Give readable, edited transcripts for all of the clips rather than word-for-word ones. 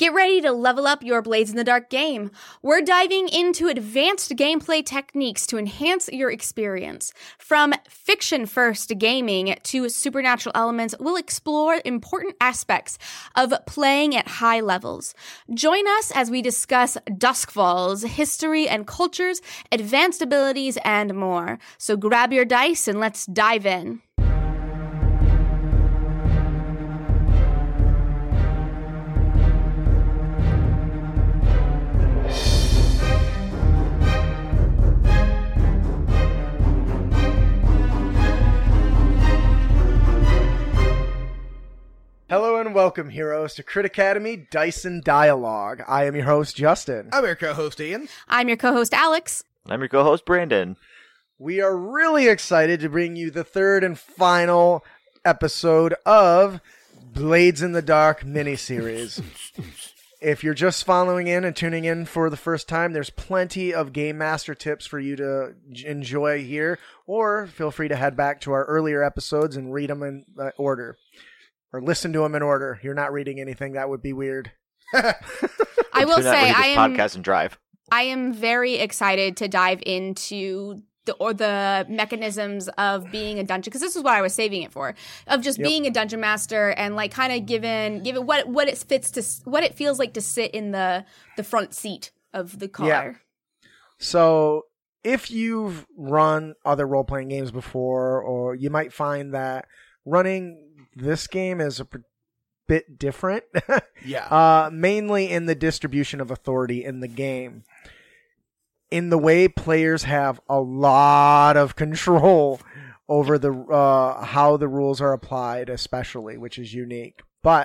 Get ready to level up your Blades in the Dark game. We're diving into advanced gameplay techniques to enhance your experience. From fiction-first gaming to supernatural elements, we'll explore important aspects of playing at high levels. Join us as we discuss Duskfall's history and cultures, advanced abilities, and more. So grab your dice and let's dive in. Hello and welcome, heroes, to Crit Academy Dice and Dialogue. I am your host, Justin. I'm your co-host, Ian. I'm your co-host, Alex. I'm your co-host, Brandon. We are really excited to bring you the third and final episode of Blades in the Dark miniseries. If you're just following in and tuning in for the first time, there's plenty of Game Master tips for you to enjoy here, or feel free to head back to our earlier episodes and read them in order. Or listen to them in order. You're not reading anything. That would be weird. I will say podcast and drive. I am very excited to dive into the mechanisms of being a dungeon, because this is what I was saving it for, of just being a dungeon master and like kind of given what it fits to what it feels like to sit in the front seat of the car. Yeah. So if you've run other role-playing games before, or you might find that running this game is a bit different. Yeah. Mainly in the distribution of authority in the game. In the way players have a lot of control over the how the rules are applied, especially, which is unique. But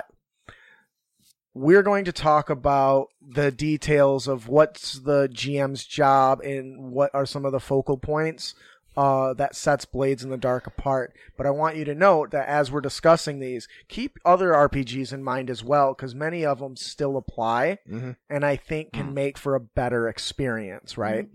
we're going to talk about the details of what's the GM's job and what are some of the focal points that sets Blades in the Dark apart. But I want you to note that as we're discussing these, keep other RPGs in mind as well, because many of them still apply, and I think can make for a better experience, right?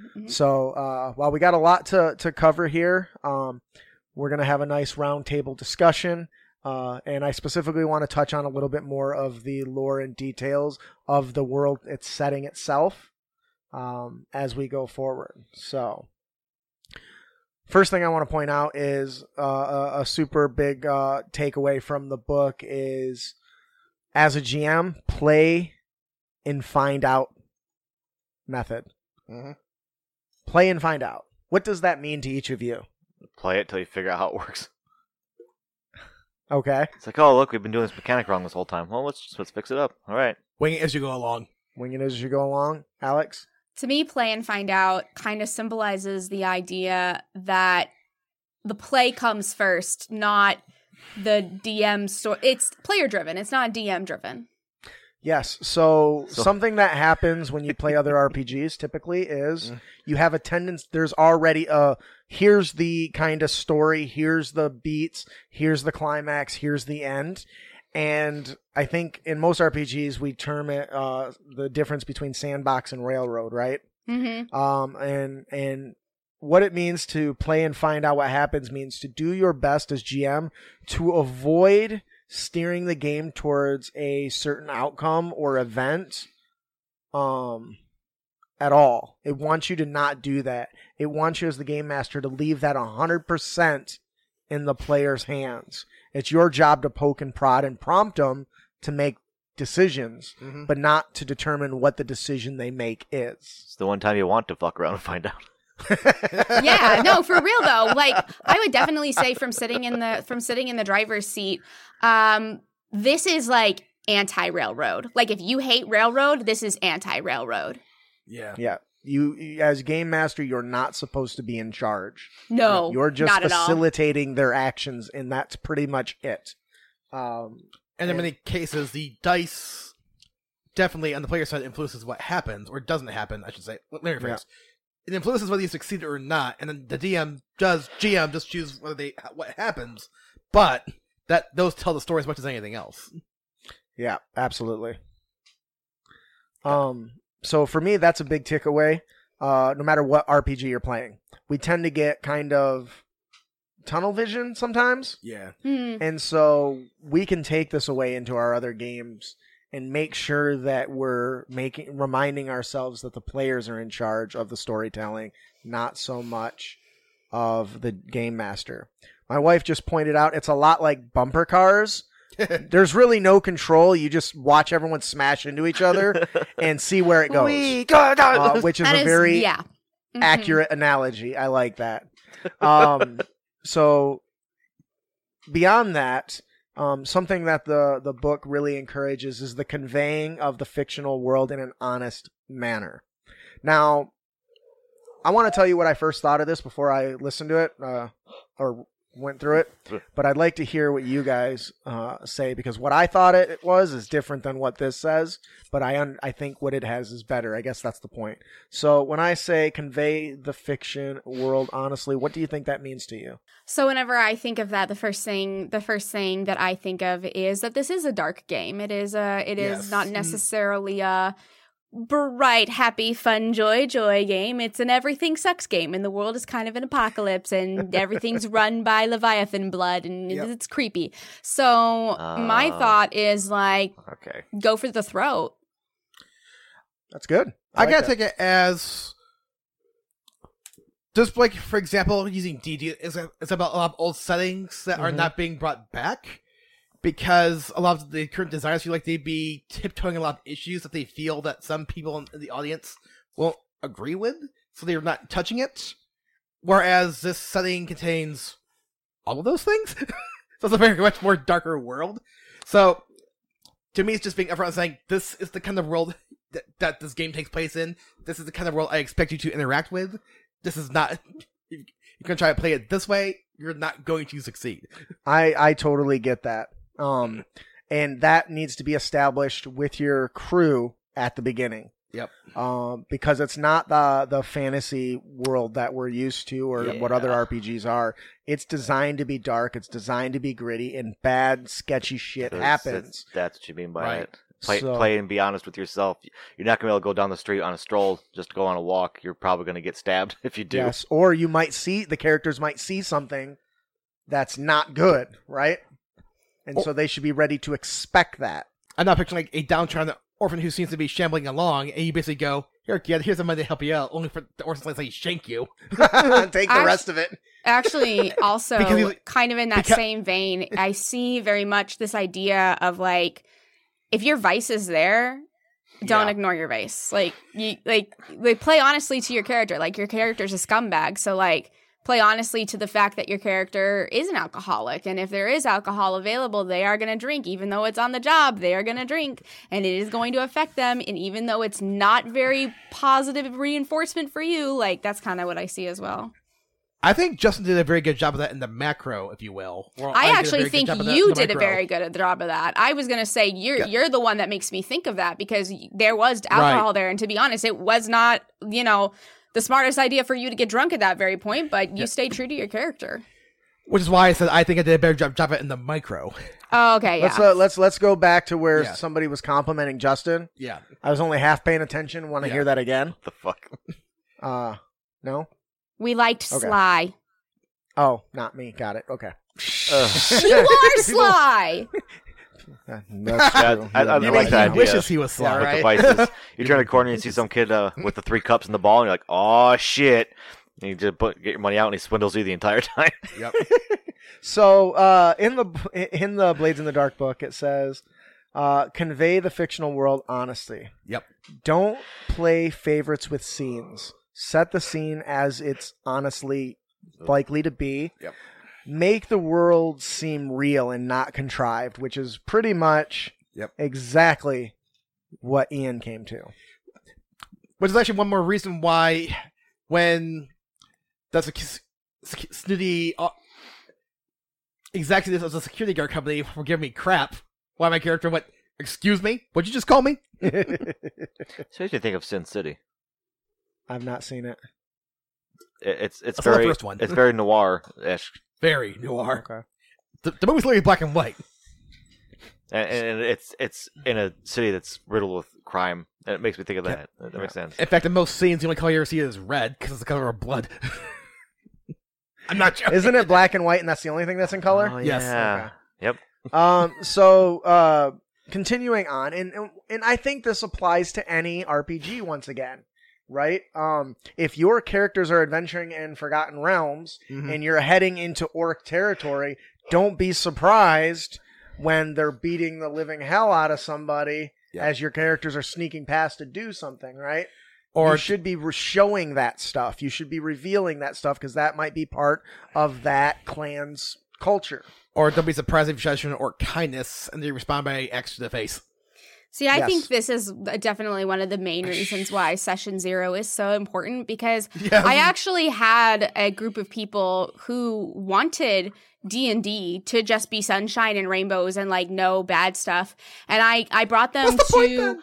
So while we got a lot to cover here, we're going to have a nice roundtable discussion, and I specifically want to touch on a little bit more of the lore and details of the world it's setting itself as we go forward. So first thing I want to point out is a super big takeaway from the book is, as a GM, play and find out method. Play and find out. What does that mean to each of you? Play it till you figure out how it works. Okay. It's like, oh, look, we've been doing this mechanic wrong this whole time. Well, let's fix it up. All right. Wing it as you go along. Wing it as you go along. Alex? To me, play and find out kind of symbolizes the idea that the play comes first, not the DM story. It's player driven. It's not DM driven. Yes. So something that happens when you play other RPGs typically is you have a tendency, there's already here's the kind of story, here's the beats, here's the climax, here's the end. And I think in most RPGs, we term it the difference between sandbox and railroad, right? And what it means to play and find out what happens means to do your best as GM to avoid steering the game towards a certain outcome or event at all. It wants you to not do that. It wants you as the game master to leave that 100% in the player's hands. It's your job to poke and prod and prompt them to make decisions, but not to determine what the decision they make is. It's the one time you want to fuck around and find out. Yeah, no, for real though. Like, I would definitely say from sitting in the driver's seat, this is like anti-railroad. Like, if you hate railroad, this is anti-railroad. Yeah. Yeah. You, as game master, you're not supposed to be in charge. No, you're just not facilitating their actions, and that's pretty much it. And in many cases, the dice definitely on the player side influences what happens, or doesn't happen, I should say. Let me rephrase. Yeah. It influences whether you succeed or not, and then the GM just choose what happens, but those tell the story as much as anything else. Yeah, absolutely. So for me, that's a big takeaway. No matter what RPG you're playing, we tend to get kind of tunnel vision sometimes. Yeah. And so we can take this away into our other games and make sure that we're reminding ourselves that the players are in charge of the storytelling, not so much of the game master. My wife just pointed out it's a lot like bumper cars. There's really no control. You just watch everyone smash into each other and see where it goes, which is a very accurate analogy. I like that. So beyond that, something that the book really encourages is the conveying of the fictional world in an honest manner. Now, I want to tell you what I first thought of this before I listened to it or went through it, but I'd like to hear what you guys say, because what I thought it was is different than what this says, but I think what it has is better. I guess that's the point. So when I say convey the fiction world honestly, what do you think that means to you? So whenever I think of that, the first thing that I think of is that this is a dark game. It is not necessarily a bright, happy, fun, joy game. It's an everything sucks game, and the world is kind of an apocalypse, and everything's run by Leviathan blood, and it's creepy. So my thought is go for the throat. That's good. I gotta take it as just like, for example, using DD is about a lot of old settings that are not being brought back. Because a lot of the current designers feel like they'd be tiptoeing a lot of issues that they feel that some people in the audience won't agree with, so they're not touching it. Whereas this setting contains all of those things. So it's a very much more darker world. So, to me, it's just being upfront and saying, this is the kind of world that this game takes place in. This is the kind of world I expect you to interact with. This is not... If you're going to try to play it this way, you're not going to succeed. I totally get that. And that needs to be established with your crew at the beginning. Yep. Because it's not the fantasy world that we're used to or what other RPGs are. It's designed to be dark. It's designed to be gritty, and bad, sketchy shit happens. That's what you mean by it. Play and be honest with yourself. You're not going to be able to go down the street on a stroll, just go on a walk. You're probably going to get stabbed if you do. Yes, or the characters might see something that's not good, right? And so they should be ready to expect that. I'm not picturing like a downtrodden orphan who seems to be shambling along, and you basically go, "Here, kid, here's some money to help you out," only for the orphan to like shank you. Take the rest of it. Actually, also, kind of in that same vein, I see very much this idea of like, if your vice is there, don't ignore your vice. Like, play honestly to your character. Like, your character's a scumbag, so like, play honestly to the fact that your character is an alcoholic, and if there is alcohol available, they are going to drink. Even though it's on the job, they are going to drink, and it is going to affect them. And even though it's not very positive reinforcement for you, like, that's kind of what I see as well. I think Justin did a very good job of that in the macro, if you will. I actually think you did a very good job of that. I was going to say you're the one that makes me think of that, because there was alcohol there, and to be honest, it was not, the smartest idea for you to get drunk at that very point, but you stayed true to your character. Which is why I said I think I did a better job of it in the micro. Oh, okay, yeah. Let's go back to where somebody was complimenting Justin. Yeah. I was only half paying attention. Want to hear that again? What the fuck? No? We liked Sly. Oh, not me. Got it. Okay. You are Sly! That's true. I like that idea. Wishes he was Sly, with right? devices. You turn the corner and you see some kid with the 3 cups in the ball, and you're like, "Oh shit!" And you just get your money out, and he swindles you the entire time. Yep. So in the Blades in the Dark book, it says, "Convey the fictional world honestly." Yep. Don't play favorites with scenes. Set the scene as it's honestly likely to be. Yep. Make the world seem real and not contrived, which is pretty much exactly what Ian came to. Which is actually one more reason why when that's a snooty executive of a security guard company were giving me crap, why my character went, "Excuse me? What'd you just call me?" So you should think of Sin City. I've not seen it. It's That's very the first one. It's very noir-ish. Very noir. Okay. The movie's literally black and white. And it's in a city that's riddled with crime. And it makes me think of that. That makes sense. In fact, in most scenes, the only color you ever see is red, because it's the color of blood. I'm not joking. Isn't it black and white, and that's the only thing that's in color? Oh, Yes. yeah. Okay. Yep. So continuing on, and I think this applies to any RPG once again, right? If your characters are adventuring in Forgotten Realms and you're heading into orc territory, don't be surprised when they're beating the living hell out of somebody as your characters are sneaking past to do something, right? Or you should be showing that stuff. You should be revealing that stuff because that might be part of that clan's culture. Or don't be surprised if you try to show an orc kindness and they respond by X to the face. See, I think this is definitely one of the main reasons why Session Zero is so important, because I actually had a group of people who wanted D&D to just be sunshine and rainbows and like no bad stuff, and I brought them to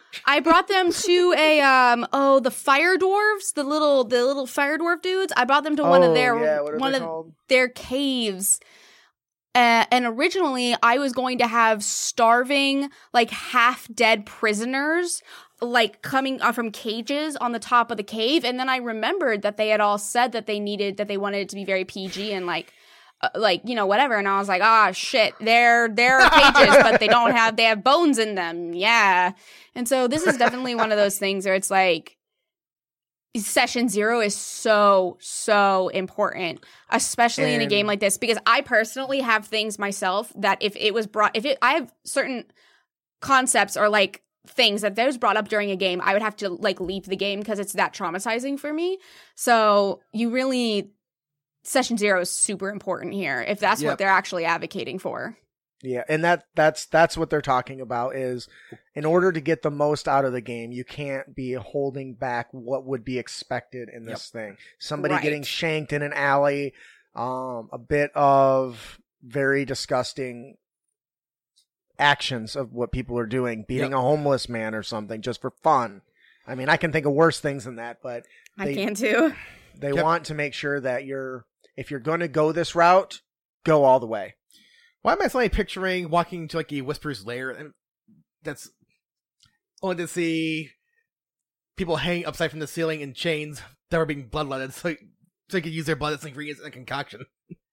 a the fire dwarves, the little fire dwarf dudes. I brought them to one of their caves. And originally, I was going to have starving, like, half-dead prisoners, like, coming from cages on the top of the cave. And then I remembered that they had all said that they wanted it to be very PG and, whatever. And I was like, shit, they're cages, but they have bones in them. Yeah. And so this is definitely one of those things where it's like, Session Zero is so, so important, especially in a game like this, because I personally have things myself that I have certain concepts or like things that was brought up during a game, I would have to like leave the game because it's that traumatizing for me. So Session Zero is super important here if that's what they're actually advocating for. Yeah, and that's what they're talking about is in order to get the most out of the game, you can't be holding back what would be expected in this thing. Somebody getting shanked in an alley, a bit of very disgusting actions of what people are doing, beating a homeless man or something just for fun. I mean, I can think of worse things than that, but I can too. They want to make sure that if you're going to go this route, go all the way. Why am I suddenly picturing walking to like a Whisper's lair? And that's only to see people hanging upside from the ceiling in chains that were being bloodletted, so they could use their blood as ingredients in a concoction.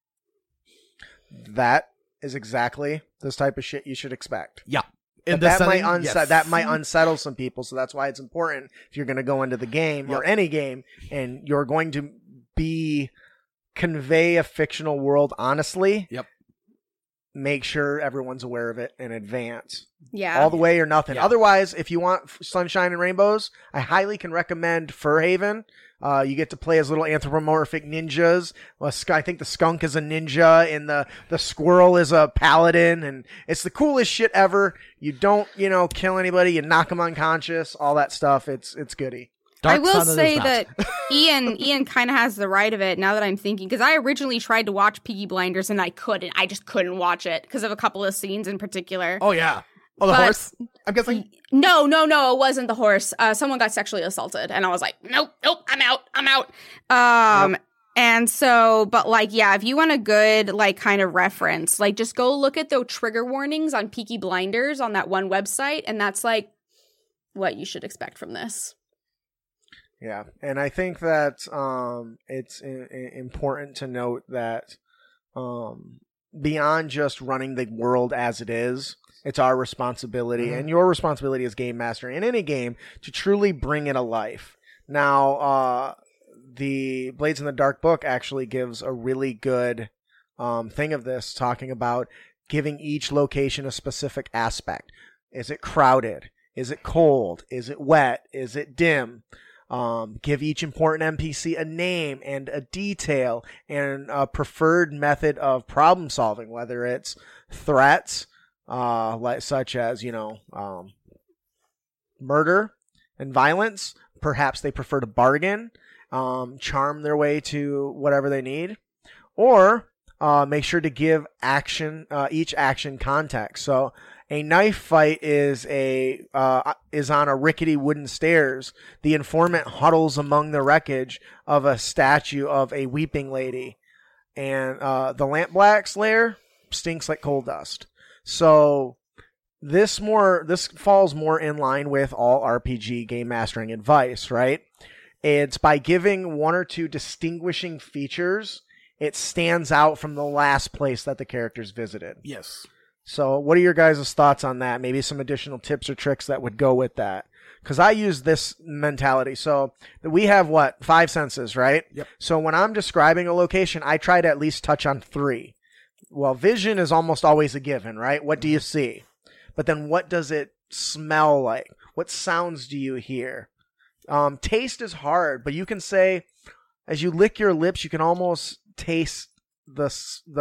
That is exactly this type of shit you should expect. Yeah. That might unsettle some people, so that's why it's important if you're going to go into the game or any game and you're going to convey a fictional world honestly. Yep. Make sure everyone's aware of it in advance. Yeah. All the way or nothing. Yeah. Otherwise, if you want sunshine and rainbows, I highly can recommend Furhaven. You get to play as little anthropomorphic ninjas. Well, I think the skunk is a ninja and the squirrel is a paladin, and it's the coolest shit ever. You don't, kill anybody, you knock them unconscious, all that stuff. It's goody. I will say that Ian kind of has the right of it now that I'm thinking, because I originally tried to watch Peaky Blinders and I couldn't. I just couldn't watch it because of a couple of scenes in particular. Oh, yeah. Oh, the horse? I'm guessing? No, it wasn't the horse. Someone got sexually assaulted and I was like, nope, I'm out. Yep. And so, but like, yeah, if you want a good, like, kind of reference, like, just go look at the trigger warnings on Peaky Blinders on that one website, and that's like what you should expect from this. Yeah, and I think that it's important to note that beyond just running the world as it is, it's our responsibility and your responsibility as game master in any game to truly bring it to life. Now, the Blades in the Dark book actually gives a really good thing of this, talking about giving each location a specific aspect. Is it crowded? Is it cold? Is it wet? Is it dim? Give each important NPC a name and a detail and a preferred method of problem solving, whether it's threats, such as, murder and violence. Perhaps they prefer to bargain, charm their way to whatever they need, or make sure to give each action context. So a knife fight is on a rickety wooden stairs. The informant huddles among the wreckage of a statue of a weeping lady, and the lampblack's lair stinks like coal dust. So this falls more in line with all RPG game mastering advice, right? It's by giving one or two distinguishing features, it stands out from the last place that the characters visited. Yes. So what are your guys' thoughts on that? Maybe some additional tips or tricks that would go with that. Because I use this mentality. So we have, 5 senses, right? Yep. So when I'm describing a location, I try to at least touch on 3. Well, vision is almost always a given, right? What do you see? But then what does it smell like? What sounds do you hear? Taste is hard, but you can say, as you lick your lips, you can almost taste the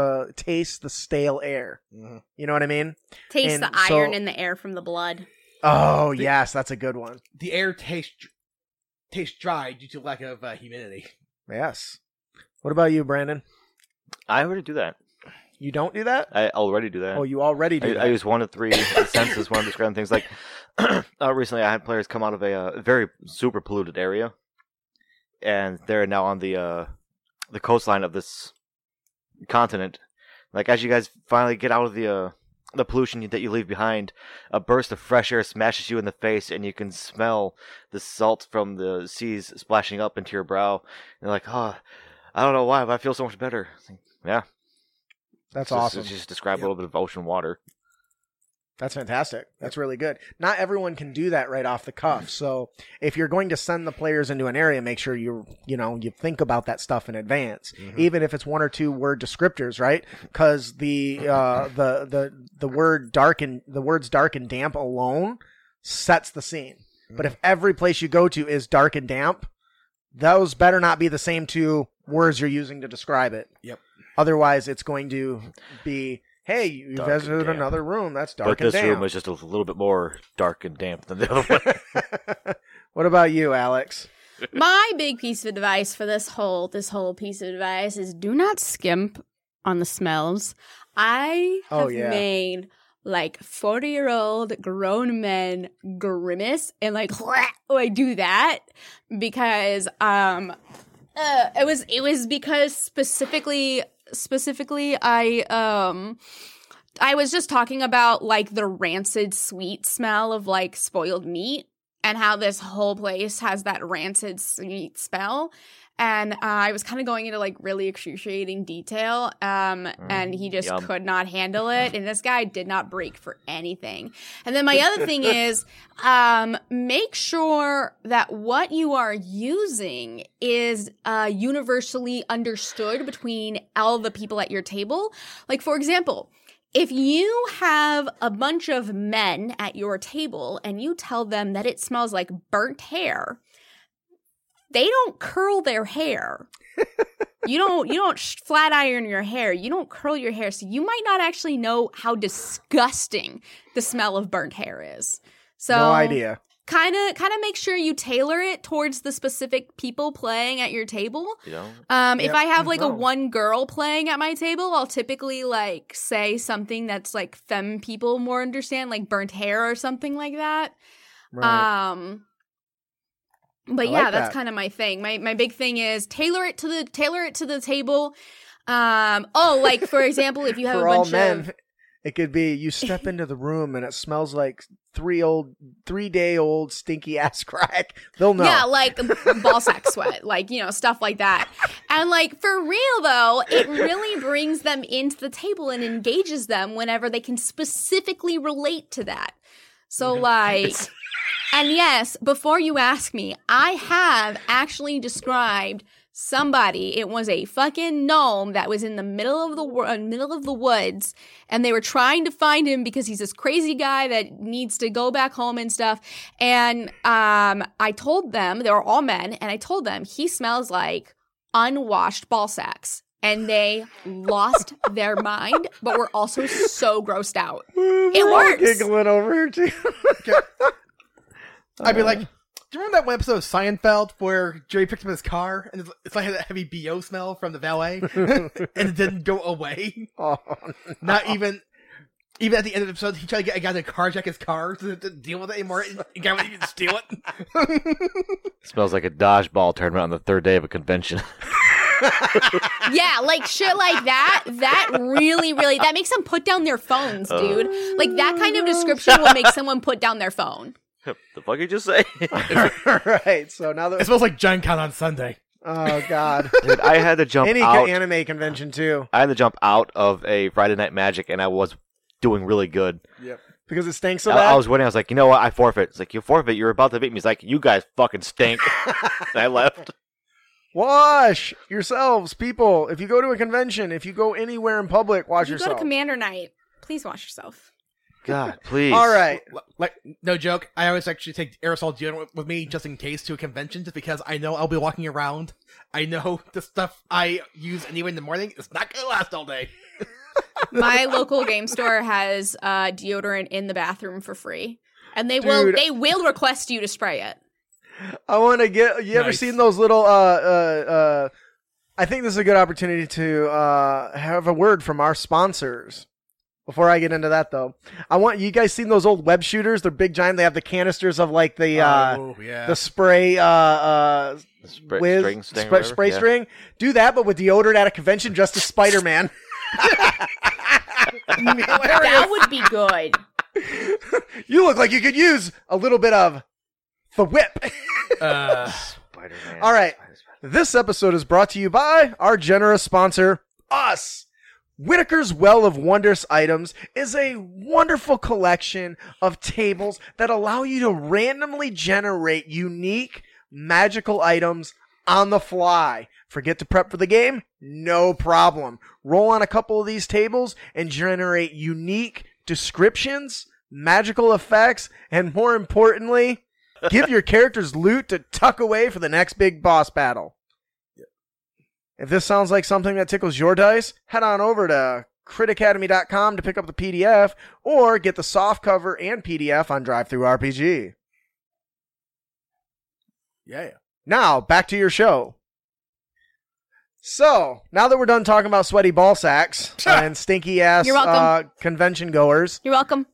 stale air. Mm-hmm. You know what I mean? Taste the iron in the air from the blood. Oh, yes, that's a good one. The air tastes dry due to lack of humidity. Yes. What about you, Brandon? I already do that. You don't do that? I already do that. Oh, you already do that. I use 1 to 3 senses when I'm describing things. Like, recently I had players come out of a very super polluted area, and they're now on the coastline of this continent. Like, as you guys finally get out of the pollution that you leave behind, a burst of fresh air smashes you in the face, and you can smell the salt from the seas splashing up into your brow. And you're like, oh, I don't know why, but I feel so much better. Like, yeah. That's awesome. Just describe a little bit of ocean water. That's fantastic. That's really good. Not everyone can do that right off the cuff. So if you're going to send the players into an area, make sure you think about that stuff in advance, even if it's 1 or 2 word descriptors, right? Because the words dark and damp alone sets the scene. But if every place you go to is dark and damp, those better not be the same 2 words you're using to describe it. Yep. Otherwise, it's going to be, hey, you visited another room that's dark and damp. But this room is just a little bit more dark and damp than the other one. What about you, Alex? My big piece of advice for this whole piece of advice is do not skimp on the smells. I have made like 40-year-old grown men grimace and like I do that because it was because specifically I was just talking about like the rancid sweet smell of like spoiled meat and how this whole place has that rancid sweet smell. And I was kind of going into like really excruciating detail, and he just could not handle it. And this guy did not break for anything. And then my other thing is, make sure that what you are using is universally understood between all the people at your table. Like, for example, if you have a bunch of men at your table and you tell them that it smells like burnt hair, they don't curl their hair. You don't flat iron your hair. You don't curl your hair. So you might not actually know how disgusting the smell of burnt hair is. So no idea. Kind of make sure you tailor it towards the specific people playing at your table. If I have like a one girl playing at my table, I'll typically like say something that's like femme people more understand, like burnt hair or something like that. Right. But yeah, that's kind of my thing. My big thing is tailor it to the table. Like for example, if you have for a bunch all men, of, it could be you step into the room and it smells like 3-day-old stinky ass crack. They'll know. Yeah, like ball sack sweat, like stuff like that. And like for real though, it really brings them into the table and engages them whenever they can specifically relate to that. So like. And yes, before you ask me, I have actually described somebody. It was a fucking gnome that was in the middle of the woods, and they were trying to find him because he's this crazy guy that needs to go back home and stuff. And I told them, they were all men, and I told them he smells like unwashed ball sacks. And they lost their mind, but were also so grossed out. It works. Giggling over here too. I'd be like, do you remember that one episode of Seinfeld where Jerry picked up his car and it's like that heavy BO smell from the valet and it didn't go away? Oh, no. Not even at the end of the episode, he tried to get a guy to carjack his car to deal with it anymore. And the guy wouldn't even steal it. Smells like a dodgeball tournament on the 3rd day of a convention. Yeah, like shit like that. That really, that makes them put down their phones, dude. Like that kind of description will make someone put down their phone. The fuck you just say? Right. So now that it smells like Gen Con on Sunday. Oh God, dude, I had to jump any out. anime convention too. I had to jump out of a Friday Night Magic, and I was doing really good. Yep. Because it stinks so bad? I was winning. I was like, you know what? I forfeit. It's like, you forfeit. You're about to beat me. He's like, you guys fucking stink. And I left. Wash yourselves, people. If you go to a convention, if you go anywhere in public, wash You yourself. go to Commander Night. Please wash yourself. God, please. All right. Like, no joke, I always actually take aerosol deodorant with me just in case to a convention, just because I know I'll be walking around. I know the stuff I use anyway in the morning is not going to last all day. My local game store has deodorant in the bathroom for free, and they Dude. will request you to spray it. I want to get. You ever Nice. seen those little? I think this is a good opportunity to have a word from our sponsors. Before I get into that, though, I want you guys seen those old web shooters? They're big, giant. They have the canisters of like the yeah. the spray Spray, whiz, string, sting, spray, whatever. spray Yeah. string. Do that, but with deodorant at a convention, just as Spider-Man. That would be good. You look like you could use a little bit of the whip. Spider-Man. All right. This episode is brought to you by our generous sponsor, us. Whitaker's Well of Wondrous Items is a wonderful collection of tables that allow you to randomly generate unique magical items on the fly. Forget to prep for the game? No problem. Roll on a couple of these tables and generate unique descriptions, magical effects, and more importantly, give your characters loot to tuck away for the next big boss battle. If this sounds like something that tickles your dice, head on over to critacademy.com to pick up the PDF or get the soft cover and PDF on DriveThruRPG. Yeah. Now, back to your show. So, now that we're done talking about sweaty ball sacks and stinky ass You're welcome. convention goers, You're welcome.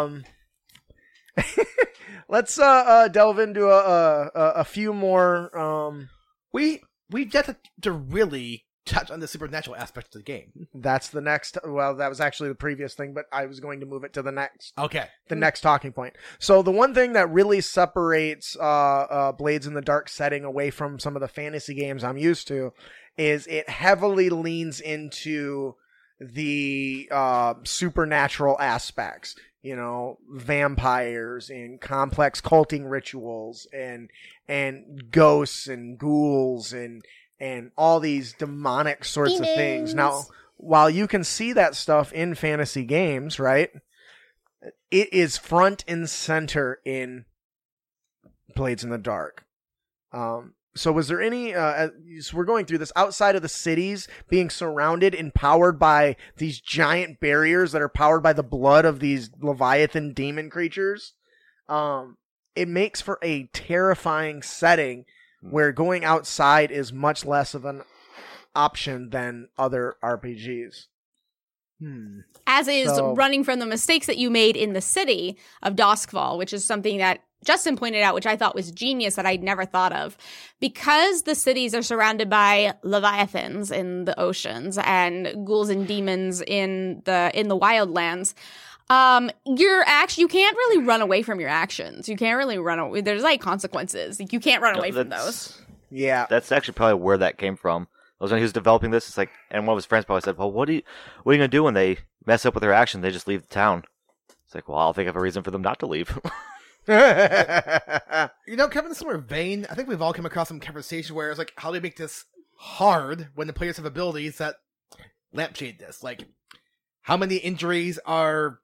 let's delve into a few more. We've yet to really touch on the supernatural aspect of the game. That's the next. Well, that was actually the previous thing, but I was going to move it to the next. Okay. The next talking point. So the one thing that really separates Blades in the Dark setting away from some of the fantasy games I'm used to is it heavily leans into the supernatural aspects. You know, vampires and complex culting rituals and ghosts and ghouls and all these demonic sorts of things. Now, while you can see that stuff in fantasy games, right? It is front and center in Blades in the Dark. So was there any, so we're going through this, outside of the cities being surrounded and powered by these giant barriers that are powered by the blood of these Leviathan demon creatures, it makes for a terrifying setting where going outside is much less of an option than other RPGs. As is So- running from the mistakes that you made in the city of Doskval, which is something that Justin pointed out, which I thought was genius that I'd never thought of. Because the cities are surrounded by leviathans in the oceans and ghouls and demons in the wildlands, you can't really run away from your actions. You can't really run away. There's like consequences. You can't run away from those. Yeah. That's actually probably where that came from. I was when he was developing this. It's like, and one of his friends probably said, "Well, what are you gonna do when they mess up with their action? They just leave the town." It's like, well, I'll think of a reason for them not to leave. You know, kind of in a similar vein, I think we've all come across some conversation where it's like, how do we make this hard when the players have abilities that lampshade this? Like, how many injuries are,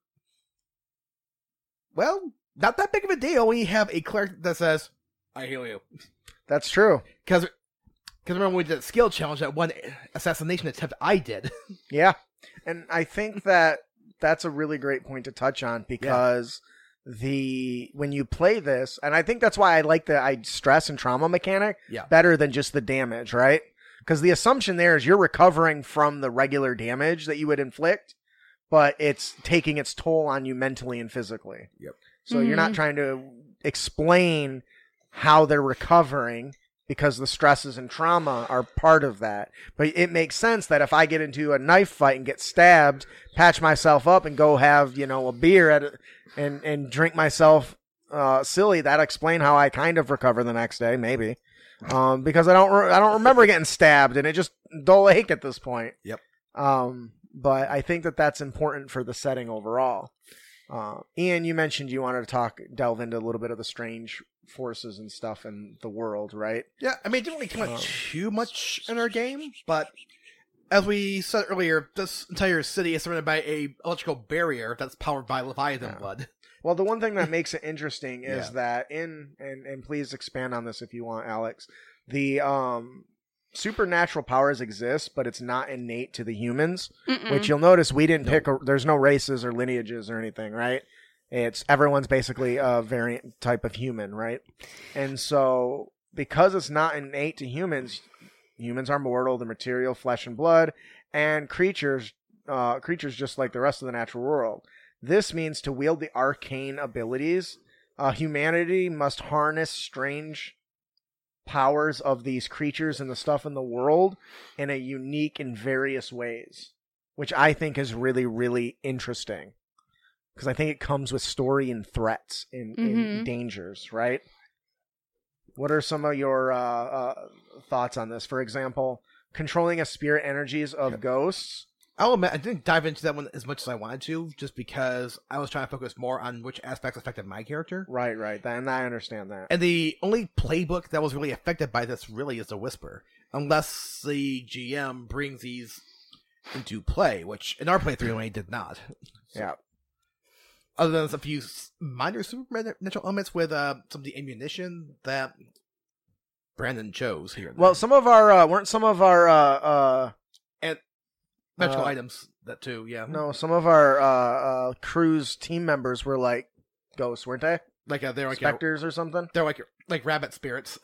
well, not that big of a deal when you have a cleric that says, "I heal you." That's true. Because remember when we did a skill challenge, that one assassination attempt I did. Yeah. And I think that that's a really great point to touch on because when you play this, and I think that's why I like the stress and trauma mechanic better than just the damage, right? Because the assumption there is you're recovering from the regular damage that you would inflict, but it's taking its toll on you mentally and physically. Yep. So you're not trying to explain how they're recovering because the stresses and trauma are part of that. But it makes sense that if I get into a knife fight and get stabbed, patch myself up and go have, a beer and drink myself silly, that'll explain how I kind of recover the next day, maybe. Because I don't remember getting stabbed and it just dull ached at this point. Yep. but I think that that's important for the setting overall. Ian, you mentioned you wanted to delve into a little bit of the strange forces and stuff in the world, right? Yeah, I mean, it didn't really come out too much in our game, but as we said earlier, this entire city is surrounded by a electrical barrier that's powered by Leviathan blood. Well, the one thing that makes it interesting is that and please expand on this if you want, Alex, the supernatural powers exist, but it's not innate to the humans, which you'll notice we didn't pick. There's no races or lineages or anything, right? Everyone's basically a variant type of human, right? And so because it's not innate to humans, humans are mortal, the material, flesh and blood, and creatures just like the rest of the natural world. This means to wield the arcane abilities, humanity must harness strange powers of these creatures and the stuff in the world in a unique and various ways, which I think is really, really interesting because I think it comes with story and threats and dangers, right? What are some of your thoughts on this? For example, controlling a spirit energies of ghosts. I'll admit, I didn't dive into that one as much as I wanted to, just because I was trying to focus more on which aspects affected my character. Right. And I understand that. And the only playbook that was really affected by this really is the Whisper, unless the GM brings these into play, which in our playthrough anyway did not. So, yeah. Other than a few minor supernatural elements with some of the ammunition that Brandon chose here. Well, some of our weren't some of our magical items that too, yeah. No, some of our crew's team members were like ghosts, weren't they? Like they're like specters or something. They're like rabbit spirits,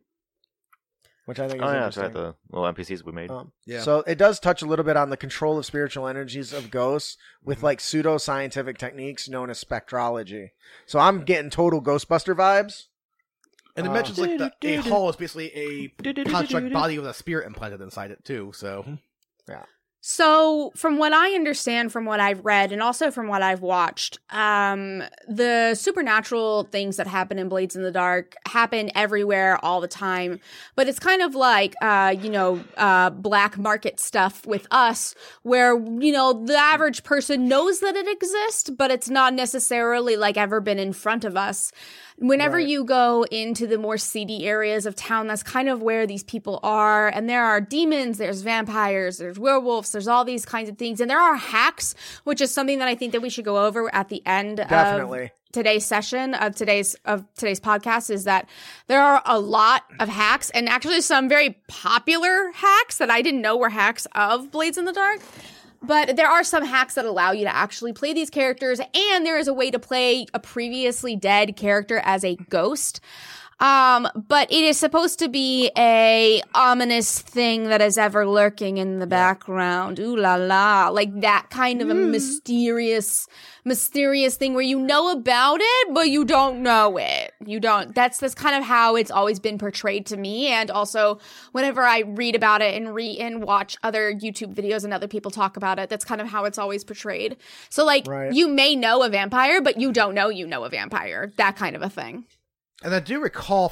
which I think is interesting. That's right. The little NPCs we made. Yeah. So it does touch a little bit on the control of spiritual energies of ghosts with like pseudo-scientific techniques known as spectrology. So I'm getting total Ghostbuster vibes. And it mentions like a hull is basically a construct body with a spirit implanted inside it too. So yeah. So, from what I understand, from what I've read, and also from what I've watched, the supernatural things that happen in Blades in the Dark happen everywhere all the time. But it's kind of like, black market stuff with us, where, the average person knows that it exists, but it's not necessarily like ever been in front of us. Whenever you go into the more seedy areas of town, that's kind of where these people are. And there are demons, there's vampires, there's werewolves, there's all these kinds of things. And there are hacks, which is something that I think that we should go over at the end of today's session of today's podcast, is that there are a lot of hacks, and actually some very popular hacks that I didn't know were hacks of Blades in the Dark. But there are some hacks that allow you to actually play these characters, and there is a way to play a previously dead character as a ghost. But it is supposed to be a ominous thing that is ever lurking in the background. Ooh la la. Like that kind of a mysterious thing where you know about it, but you don't know it. That's kind of how it's always been portrayed to me. And also whenever I read about it and watch other YouTube videos and other people talk about it, that's kind of how it's always portrayed. So you may know a vampire, but you don't know you know a vampire. That kind of a thing. And I do recall,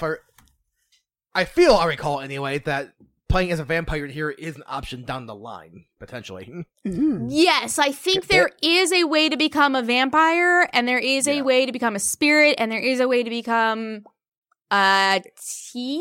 I feel I recall anyway, that playing as a vampire here is an option down the line, potentially. Mm-hmm. Yes, I think there is a way to become a vampire, and there is a way to become a spirit, and there is a way to become a tiefling?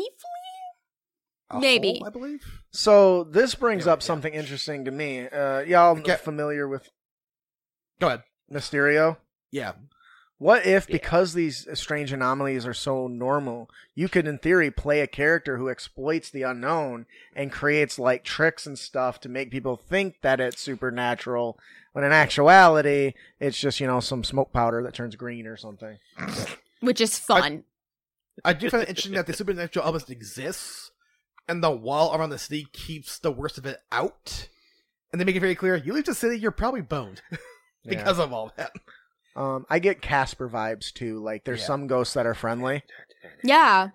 Maybe. I believe. So this brings up something interesting to me. Y'all get familiar with Go ahead. Mysterio? Yeah. What if, because these strange anomalies are so normal, you could, in theory, play a character who exploits the unknown and creates, tricks and stuff to make people think that it's supernatural, when in actuality, it's just, some smoke powder that turns green or something. Which is fun. I do find it interesting that the supernatural element exists, and the wall around the city keeps the worst of it out. And they make it very clear, you leave the city, you're probably boned because of all that. I get Casper vibes too. There's some ghosts that are friendly. Yeah.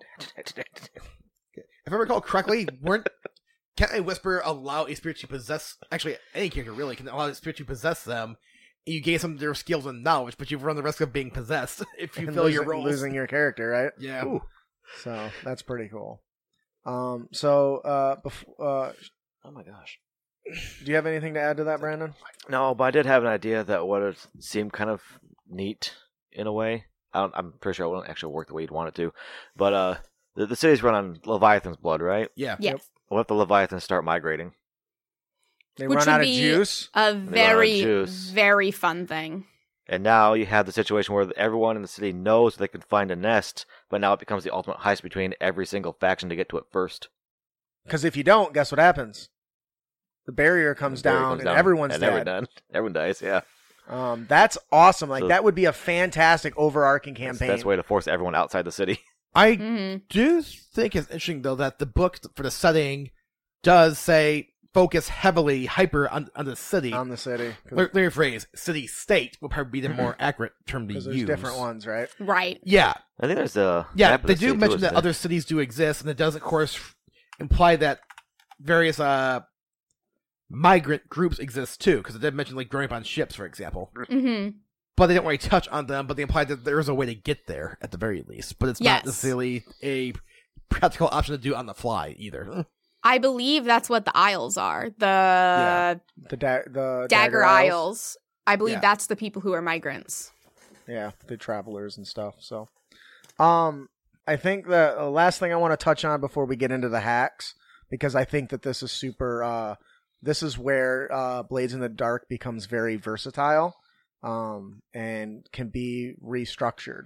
If I recall correctly, can't a Whisper allow a spirit to possess? Actually, any character really can allow a spirit to possess them. And you gain some of their skills and knowledge, but you run the risk of being possessed if you fill your roles. Losing your character, right? Yeah. Ooh. So that's pretty cool. Oh my gosh. Do you have anything to add to that, Brandon? No, but I did have an idea that would seem kind of neat in a way. I'm pretty sure it won't actually work the way you'd want it to. But the cities run on Leviathan's blood, right? Yeah. Yes. What if the Leviathans start migrating? They Which run would out of be juice. A very, juice. very fun thing. And now you have the situation where everyone in the city knows they can find a nest, but now it becomes the ultimate heist between every single faction to get to it first. Because if you don't, guess what happens? The barrier comes down and everyone's dead. Everyone dies, yeah. That's awesome. Like, So- that would be a fantastic overarching campaign. That's the way to force everyone outside the city. I Mhm. do think it's interesting, though, that the book for the setting does say focus heavily, hyper on the city. On the city. Let me rephrase. City-state would probably be the more accurate term to Because use. there's different ones, right? Right. Yeah. I think there's a Yeah, map of they the do city, mention too, that isn't other cities do exist, and it does, of course, imply that various migrant groups exist, too, because it did mention, like, growing up on ships, for example. Mm-hmm. But they don't really touch on them, but they imply that there is a way to get there, at the very least. But it's not Yes. necessarily a practical option to do on the fly, either. I believe that's what the Isles are. The Yeah. The Dagger Isles. I believe Yeah. that's the people who are migrants. Yeah, the travelers and stuff. So, I think the last thing I want to touch on before we get into the hacks, because I think that this is super. This is where Blades in the Dark becomes very versatile, and can be restructured.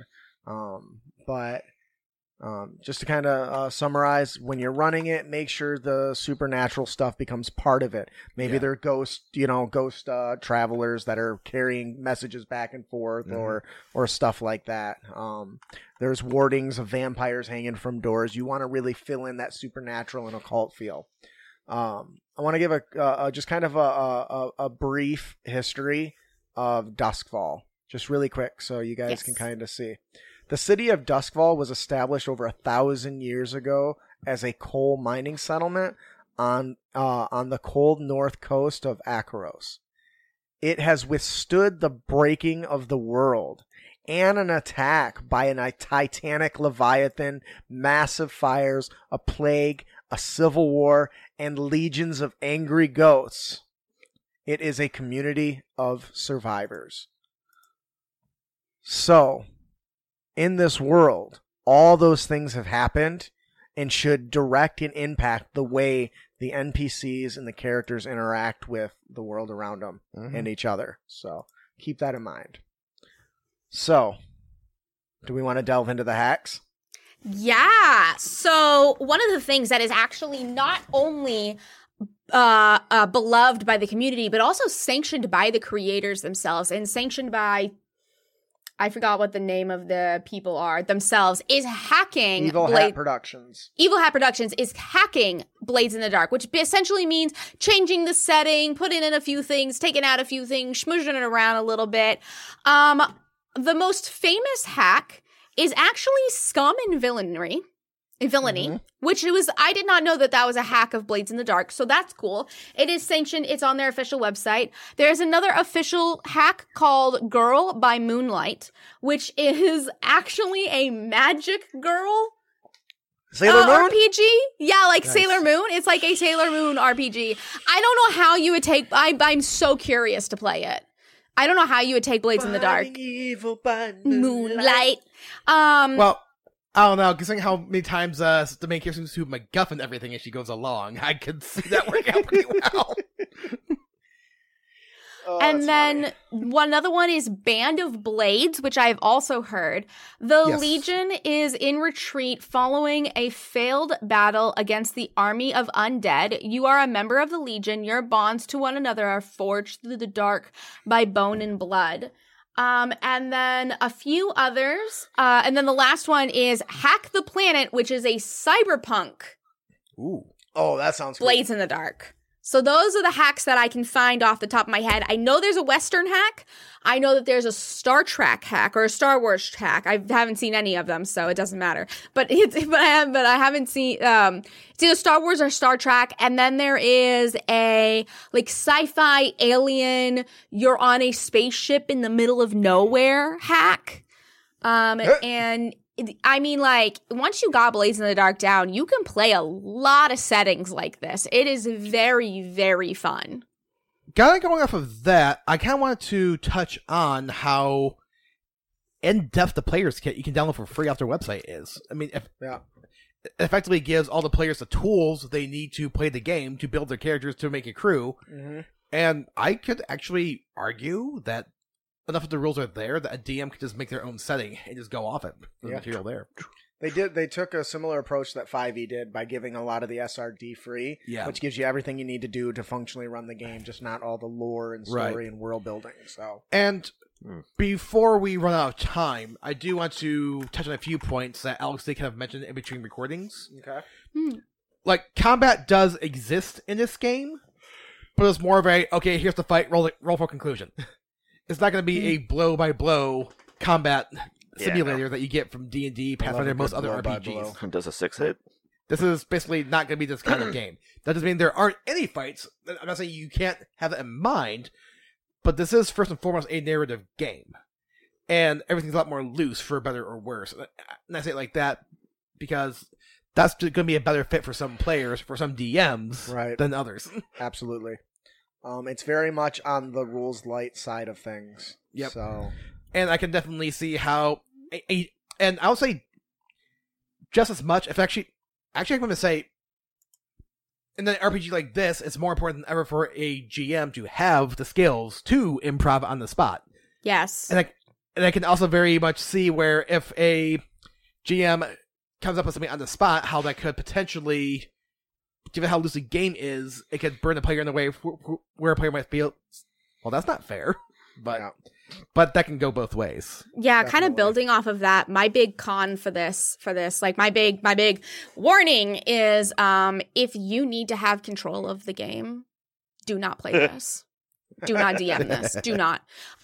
But just to kind of summarize, when you're running it, make sure the supernatural stuff becomes part of it. Maybe Yeah. they're ghost travelers that are carrying messages back and forth, or stuff like that. There's wardings of vampires hanging from doors. You want to really fill in that supernatural and occult feel. I want to give a just kind of a brief history of Duskfall, just really quick, so you guys Yes. can kind of see. The city of Duskfall was established over 1,000 years ago as a coal mining settlement on the cold north coast of Akaros. It has withstood the breaking of the world and an attack by a titanic leviathan, massive fires, a plague, a civil war, and legions of angry ghosts. It is a community of survivors. So, in this world, all those things have happened and should direct and impact the way the NPCs and the characters interact with the world around them and each other. So, keep that in mind. So, do we want to delve into the hacks? Yeah. So one of the things that is actually not only beloved by the community, but also sanctioned by the creators themselves and sanctioned by, I forgot what the name of the people are themselves, is hacking Evil Hat Productions. Evil Hat Productions is hacking Blades in the Dark, which essentially means changing the setting, putting in a few things, taking out a few things, smooshing it around a little bit. The most famous hack is actually Scum and Villainy, which I did not know that was a hack of Blades in the Dark, so that's cool. It is sanctioned. It's on their official website. There's another official hack called Girl by Moonlight, which is actually a magic girl Sailor Moon? RPG? Yeah, like Nice. Sailor Moon. It's like a Sailor Moon RPG. I don't know how you would take... I'm so curious to play it. I don't know how you would take Blades in the Dark. Fighting evil by Moonlight. Well, I don't know, considering how many times the main character seems to MacGuffin everything as she goes along, I could see that work out pretty well. Oh, And that's then funny. another one is Band of Blades, which I've also heard. The Yes. Legion is in retreat following a failed battle against the army of undead. You are a member of the Legion. Your bonds to one another are forged through the dark by bone and blood. And then a few others. And then the last one is Hack the Planet, which is a cyberpunk Ooh. Oh, that sounds cool. Blades in the Dark. So those are the hacks that I can find off the top of my head. I know there's a Western hack. I know that there's a Star Trek hack or a Star Wars hack. I haven't seen any of them, so it doesn't matter. But I haven't seen it's either Star Wars or Star Trek. And then there is a like sci-fi alien. You're on a spaceship in the middle of nowhere hack. And I mean, like, once you got Blades in the Dark down, you can play a lot of settings like this. It is very, very fun. Kind of going off of that, I kind of want to touch on how in-depth the player's kit you can download for free off their website is. I mean, it effectively gives all the players the tools they need to play the game, to build their characters, to make a crew. Mm-hmm. And I could actually argue that enough of the rules are there that a DM could just make their own setting and just go off it. The material there. They took a similar approach that 5e did by giving a lot of the SRD free, which gives you everything you need to do to functionally run the game, just not all the lore and story and world building. So, and before we run out of time, I do want to touch on a few points that Alex did kind of mention in between recordings. Okay. Like, combat does exist in this game, but it's more of a, okay, here's the fight, roll for conclusion. It's not going to be a blow-by-blow combat simulator that you get from D&D, Pathfinder, and most other RPGs. Does a 6 hit? This is basically not going to be this kind of game. That doesn't mean there aren't any fights. I'm not saying you can't have that in mind, but this is first and foremost a narrative game. And everything's a lot more loose, for better or worse. And I say it like that because that's going to be a better fit for some players, for some DMs, than others. Absolutely. It's very much on the rules light side of things. Yep. So, and I can definitely see how, and I'll say just as much, if actually I'm going to say, in an RPG like this, it's more important than ever for a GM to have the skills to improv on the spot. Yes. And I can also very much see where if a GM comes up with something on the spot, how that could potentially, given how loose the game is, it could burn the player in a way where a player might feel, well, that's not fair. But that can go both ways. Yeah, definitely. Kind of building off of that, my big con for this, like my big warning is, if you need to have control of the game, do not play this. Do not DM this. Do not.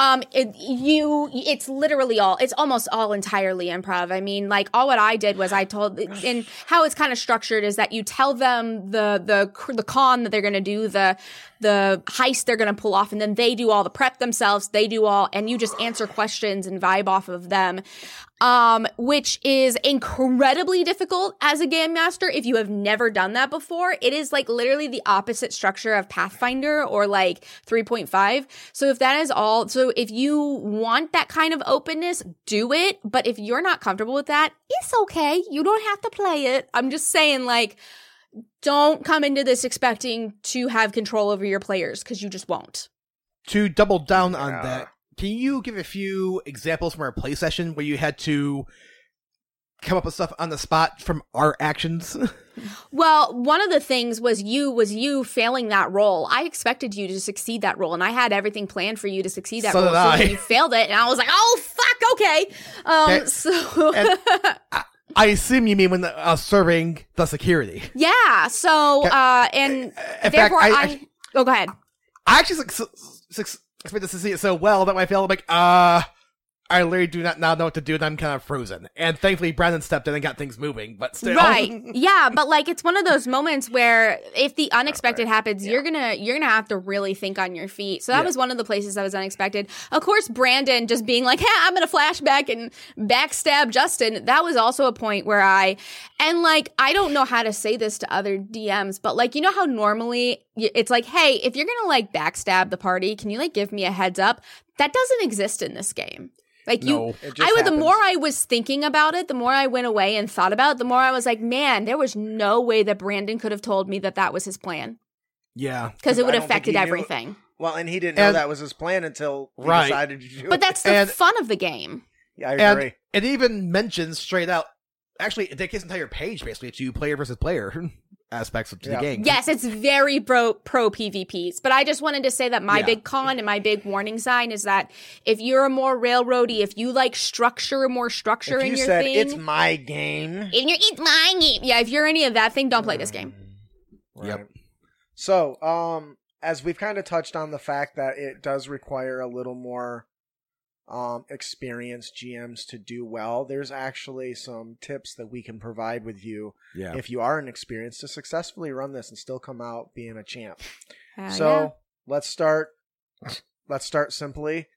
It's almost all entirely improv. I mean, like, all what I did was I told, and how it's kind of structured is that you tell them the con that they're going to do, the heist they're going to pull off, and then they do all the prep themselves. And you just answer questions and vibe off of them. Which is incredibly difficult as a game master if you have never done that before. It is like literally the opposite structure of Pathfinder or like 3.5. So if you want that kind of openness, do it. But if you're not comfortable with that, it's okay. You don't have to play it. I'm just saying, like, don't come into this expecting to have control over your players, because you just won't. To double down on that, can you give a few examples from our play session where you had to come up with stuff on the spot from our actions? Well, one of the things was you failing that roll. I expected you to succeed that roll, and I had everything planned for you to succeed that roll. So when you failed it, and I was like, "Oh fuck, okay." So I assume you mean when serving the security. Yeah. So and therefore go ahead. I actually expect to see it so well that I feel like, I literally do not now know what to do, and I'm kind of frozen. And thankfully, Brandon stepped in and got things moving, but still. Right. Yeah, but like, it's one of those moments where if the unexpected happens, you're gonna have to really think on your feet. So that was one of the places that was unexpected. Of course, Brandon just being like, hey, I'm gonna flashback and backstab Justin. That was also a point where I don't know how to say this to other DMs, but like, you know how normally it's like, hey, if you're gonna like backstab the party, can you like give me a heads up? That doesn't exist in this game. Like, the more I was thinking about it, the more I went away and thought about it, the more I was like, man, there was no way that Brandon could have told me that was his plan. Yeah. Because it would have affected everything. Well, and he didn't know that was his plan until he decided to do it. But that's the fun of the game. Yeah, I agree. And it even mentions straight out, actually, it dedicates an entire page, basically, to player versus player aspects of the game. Yes, it's very pro PvPs. But I just wanted to say that my big con and my big warning sign is that if you're a more railroady, if you like more structure in your thing. It's my game. It's my game. Yeah, if you're any of that thing, don't play this game. Right. Yep. So, as we've kind of touched on the fact that it does require a little more experienced GMs to do well, there's actually some tips that we can provide with you if you are inexperienced to successfully run this and still come out being a champ. Let's start simply.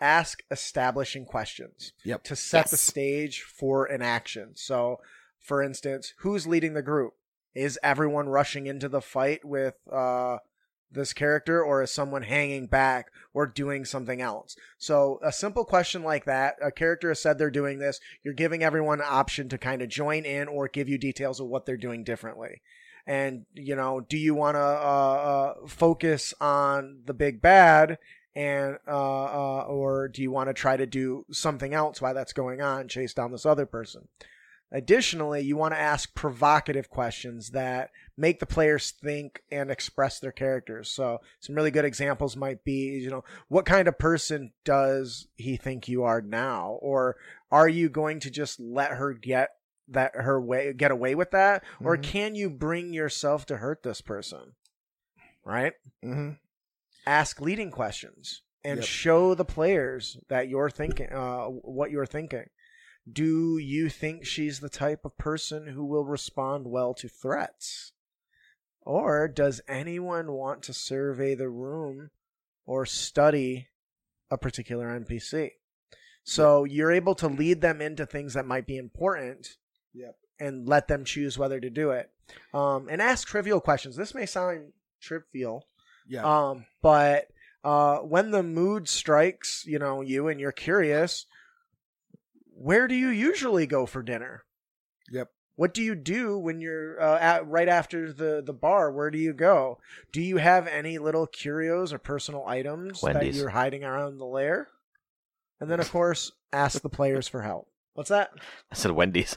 ask establishing questions Yep. to set the Yes. stage for an action. So, for instance, who's leading the group? Is everyone rushing into the fight with this character, or is someone hanging back or doing something else? So a simple question like that, a character has said they're doing this, you're giving everyone an option to kind of join in or give you details of what they're doing differently. And, you know, do you want to focus on the big bad, and or do you want to try to do something else while that's going on, chase down this other person? Additionally, you want to ask provocative questions that make the players think and express their characters. So some really good examples might be, you know, what kind of person does he think you are now? Or are you going to just let her get away with that? Or can you bring yourself to hurt this person? Right? Mm-hmm. Ask leading questions and Yep. show the players that you're thinking, what you're thinking. Do you think she's the type of person who will respond well to threats? Or does anyone want to survey the room or study a particular NPC? So you're able to lead them into things that might be important. Yep. And let them choose whether to do it. And ask trivial questions. This may sound trivial. Yeah. But when the mood strikes, you know, you and you're curious, where do you usually go for dinner? Yep. What do you do when you're right after the bar? Where do you go? Do you have any little curios or personal items Wendy's. that you're hiding around the lair? And then, of course, ask the players for help. What's that? I said Wendy's.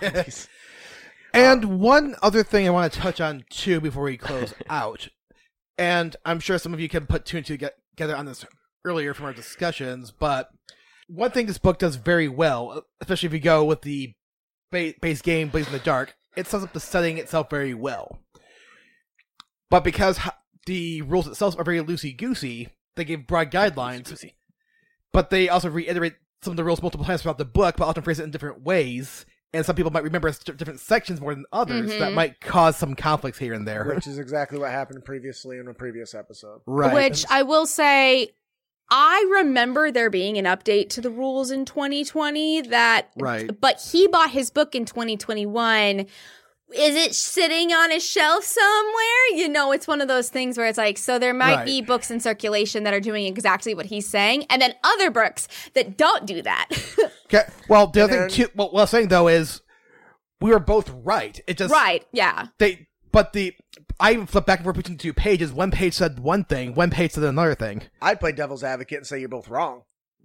And one other thing I want to touch on, too, before we close out, and I'm sure some of you can put two and two together on this earlier from our discussions, but one thing this book does very well, especially if you go with the base game, Blades in the Dark, it sets up the setting itself very well. But because the rules itself are very loosey-goosey, they give broad guidelines, but they also reiterate some of the rules multiple times throughout the book, but often phrase it in different ways. And some people might remember different sections more than others that might cause some conflicts here and there. Which is exactly what happened previously in a previous episode. Right. Which I will say, I remember there being an update to the rules in 2020 that, Right. but he bought his book in 2021. Is it sitting on a shelf somewhere? You know, it's one of those things where it's like, so there might be books in circulation that are doing exactly what he's saying, and then other books that don't do that. Okay. Well, the other thing too, what I was saying though is we were both right. It just Right, yeah. I even flipped back and forth between 2 pages. One page said one thing, one page said another thing. I'd play devil's advocate and say you're both wrong.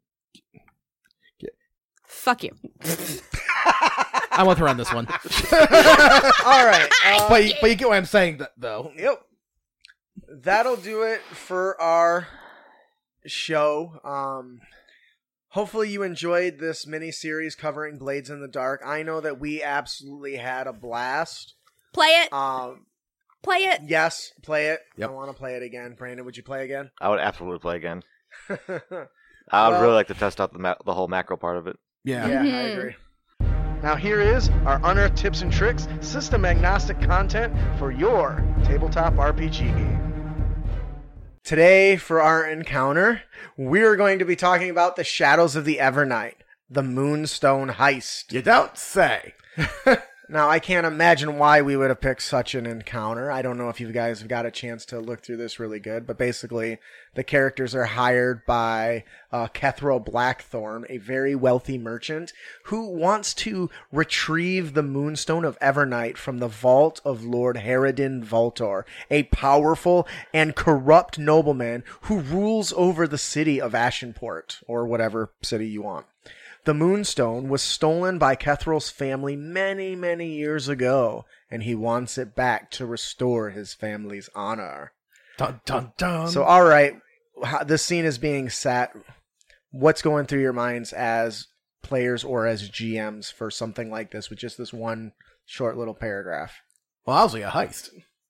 Fuck you. I'm with her on this one. All right. But you get what I'm saying though. Yep. That'll do it for our show. Hopefully you enjoyed this mini-series covering Blades in the Dark. I know that we absolutely had a blast. Play it. Play it. Yes, play it. Yep. I want to play it again. Brandon, would you play again? I would absolutely play again. I would really like to test out the whole macro part of it. Yeah. Yeah, I agree. Now here is our unearthed tips and tricks, system agnostic content for your tabletop RPG game. Today, for our encounter, we're going to be talking about the Shadows of the Evernight, the Moonstone Heist. You don't say. Now, I can't imagine why we would have picked such an encounter. I don't know if you guys have got a chance to look through this really good, but basically, the characters are hired by Kethro Blackthorn, a very wealthy merchant, who wants to retrieve the Moonstone of Evernight from the vault of Lord Harridan Voltor, a powerful and corrupt nobleman who rules over the city of Ashenport, or whatever city you want. The Moonstone was stolen by Kethral's family many, many years ago, and he wants it back to restore his family's honor. Dun dun dun. So, all right, this scene is being set. What's going through your minds as players or as GMs for something like this with just this one short little paragraph? Well, obviously a heist.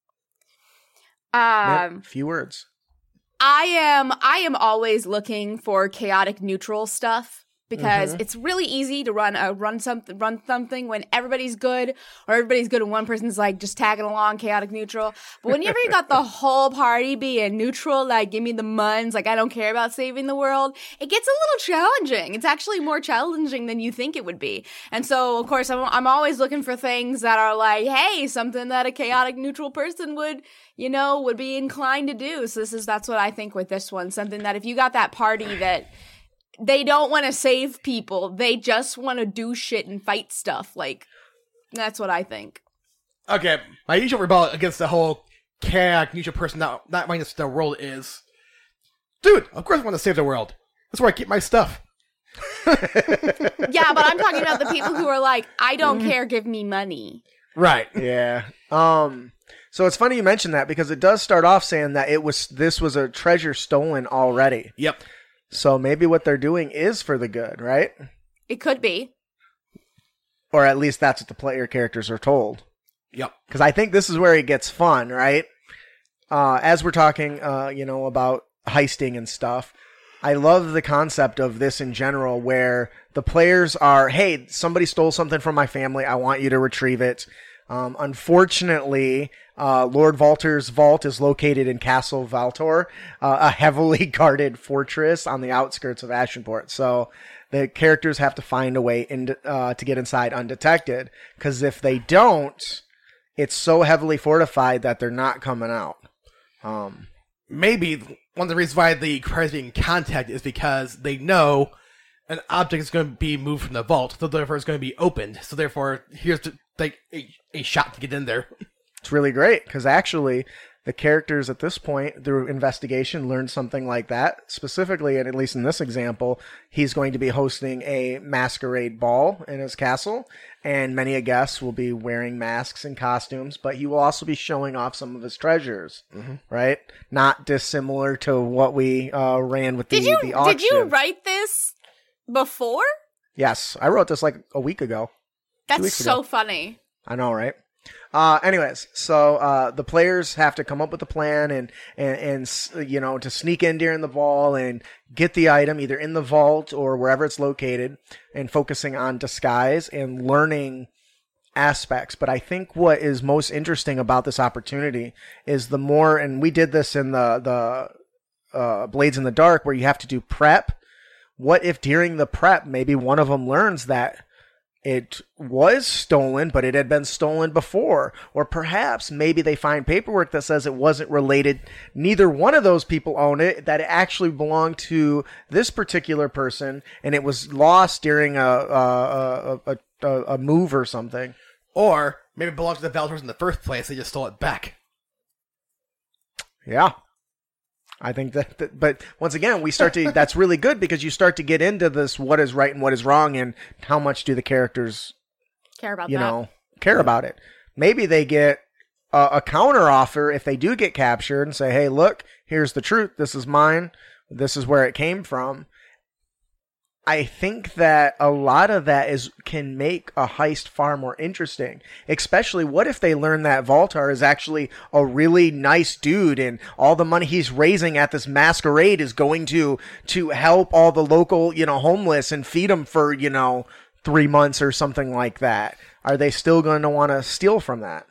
Yep, few words. I am always looking for chaotic neutral stuff. because it's really easy to run something when everybody's good, or everybody's good and one person's like just tagging along, chaotic neutral. But whenever you got the whole party being neutral, like give me the muns, like I don't care about saving the world, it gets a little challenging. It's actually more challenging than you think it would be. And so, of course, I'm always looking for things that are like, hey, something that a chaotic neutral person would be inclined to do. So that's what I think with this one. Something that if you got that party that they don't want to save people, they just want to do shit and fight stuff. Like, that's what I think. Okay, my usual rebuttal against the whole chaotic neutral person not wanting to save the world is, dude, of course I want to save the world. That's where I keep my stuff. Yeah, but I'm talking about the people who are like, I don't care, give me money. Right. Yeah. So it's funny you mentioned that because it does start off saying that this was a treasure stolen already. Yep. So maybe what they're doing is for the good, right? It could be. Or at least that's what the player characters are told. Yep. Because I think this is where it gets fun, right? As we're talking, about heisting and stuff, I love the concept of this in general where the players are, hey, somebody stole something from my family. I want you to retrieve it. Unfortunately, Lord Valtor's vault is located in Castle Valtor, a heavily guarded fortress on the outskirts of Ashenport. So the characters have to find a way to get inside undetected. Because if they don't, it's so heavily fortified that they're not coming out. Maybe one of the reasons why the players being contacted is because they know an object is going to be moved from the vault, so therefore it's going to be opened. So therefore, here's a shot to get in there. It's really great because actually the characters at this point through investigation learned something like that. Specifically, and at least in this example, he's going to be hosting a masquerade ball in his castle, and many a guests will be wearing masks and costumes, but he will also be showing off some of his treasures, right? Not dissimilar to what we ran with the auction. Did you write this before? Yes, I wrote this like a week ago. That's so funny. I know, right? Anyways, so the players have to come up with a plan and to sneak in during the ball and get the item either in the vault or wherever it's located, and focusing on disguise and learning aspects. But I think what is most interesting about this opportunity is the more, and we did this in the Blades in the Dark, where you have to do prep. What if during the prep, maybe one of them learns that it was stolen, but it had been stolen before? Or perhaps maybe they find paperwork that says it wasn't related. Neither one of those people own it, that it actually belonged to this particular person, and it was lost during a move or something. Or maybe it belonged to the Valtors in the first place. They just stole it back. Yeah. I think that, but once again, that's really good because you start to get into this, what is right and what is wrong, and how much do the characters care about care about it. Maybe they get a counter offer if they do get captured and say, hey, look, here's the truth. This is mine. This is where it came from. I think that a lot of that can make a heist far more interesting. Especially, what if they learn that Valtor is actually a really nice dude, and all the money he's raising at this masquerade is going to help all the local, homeless and feed them for, 3 months or something like that. Are they still going to want to steal from that?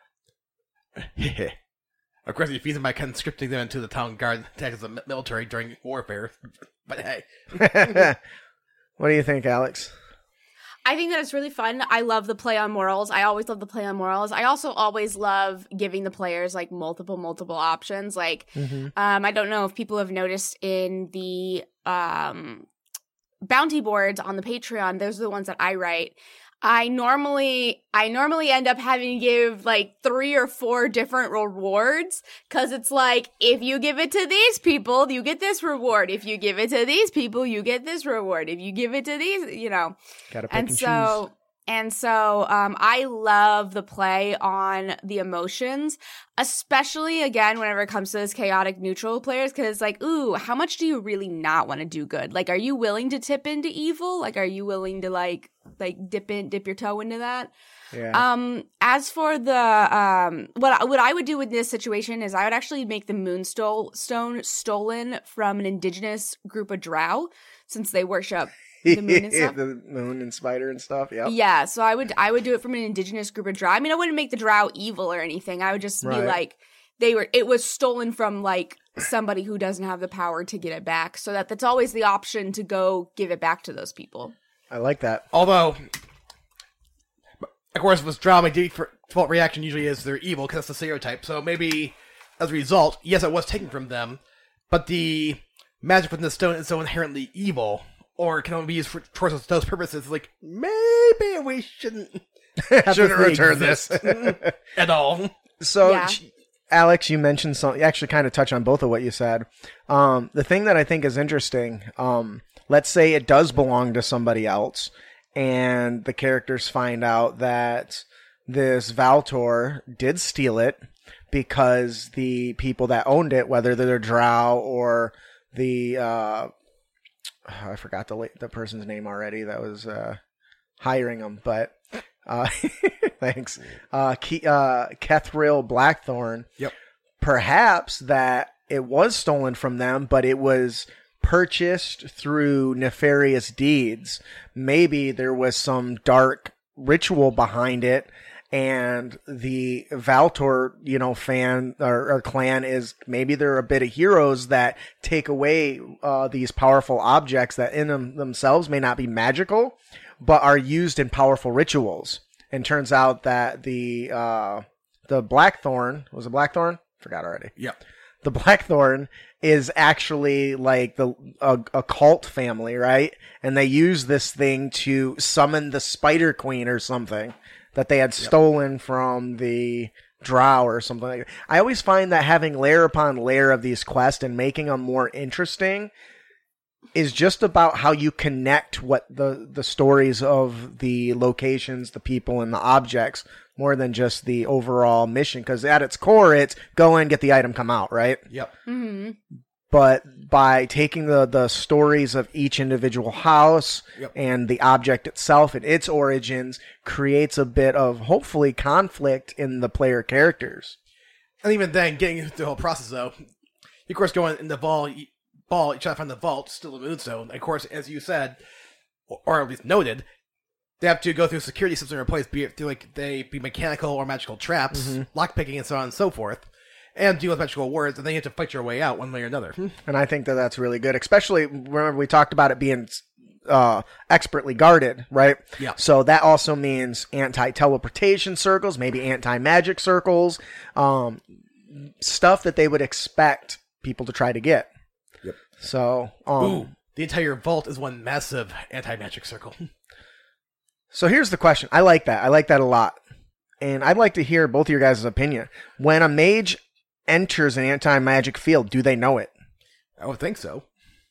Of course, he feeds them by conscripting them into the town guard to act as the military during warfare. But hey. What do you think, Alex? I think that it's really fun. I love the play on morals. I always love the play on morals. I also always love giving the players like multiple options. Like, I don't know if people have noticed in the bounty boards on the Patreon, those are the ones that I write. I normally end up having to give like 3 or 4 different rewards, because it's like, if you give it to these people, you get this reward. If you give it to these people, you get this reward. If you give it to these, Gotta pick and choose. And so I love the play on the emotions, especially, again, whenever it comes to this chaotic neutral players, because it's like, ooh, how much do you really not want to do good? Like, are you willing to tip into evil? Like, are you willing to like dip your toe into that? Yeah. As for the what I would do with this situation is I would actually make the Moonstone stolen from an indigenous group of Drow, since they worship the moon and stuff. The moon and spider and stuff. Yep. Yeah, so I would do it from an indigenous group of drow. I mean, I wouldn't make the drow evil or anything. I would just be Right. like, it was stolen from like somebody who doesn't have the power to get it back, so that's always the option to go give it back to those people. I like that. Although, of course, with drama, default reaction usually is they're evil because that's the stereotype. So maybe, as a result, yes, it was taken from them, but the magic within the stone is so inherently evil, or can only be used for those purposes. Like, maybe we shouldn't Shouldn't return this. at all. So, Yeah. Alex, you mentioned something. You actually kind of touch on both of what you said. The thing that I think is interesting, let's say it does belong to somebody else, and the characters find out that this Valtor did steal it because the people that owned it, whether they're drow or the I forgot the person's name already that was hiring them, but thanks. Kethril Blackthorn. Yep. Perhaps that it was stolen from them, but it was purchased through nefarious deeds. Maybe there was some dark ritual behind it, and the Valtor, fan or clan is maybe they're a bit of heroes that take away these powerful objects that in themselves may not be magical, but are used in powerful rituals. And turns out that the Blackthorn was it Blackthorn? Forgot already. Yep. The Blackthorn is actually like a cult family, right? And they use this thing to summon the Spider Queen or something that they had stolen from the drow or something like that. I always find that having layer upon layer of these quests and making them more interesting is just about how you connect what the stories of the locations, the people, and the objects more than just the overall mission. Because at its core, it's go in, get the item, come out, right? Yep. Mm-hmm. But by taking the stories of each individual house and the object itself and its origins creates a bit of, hopefully, conflict in the player characters. And even then, getting through the whole process, though, you, of course, go in the ball, you try to find the vault, still a moonstone. Of course, as you said, or at least noted, they have to go through security systems in place, be it through, they be mechanical or magical traps, lockpicking, and so on and so forth, and deal with magical words, and then you have to fight your way out one way or another. And I think that that's really good, especially, remember we talked about it being expertly guarded, right? Yeah. So that also means anti-teleportation circles, maybe anti-magic circles, stuff that they would expect people to try to get. Yep. So, the entire vault is one massive anti-magic circle. So here's the question. I like that. I like that a lot. And I'd like to hear both of your guys' opinion. When a mage enters an anti-magic field, do they know it? I would think so.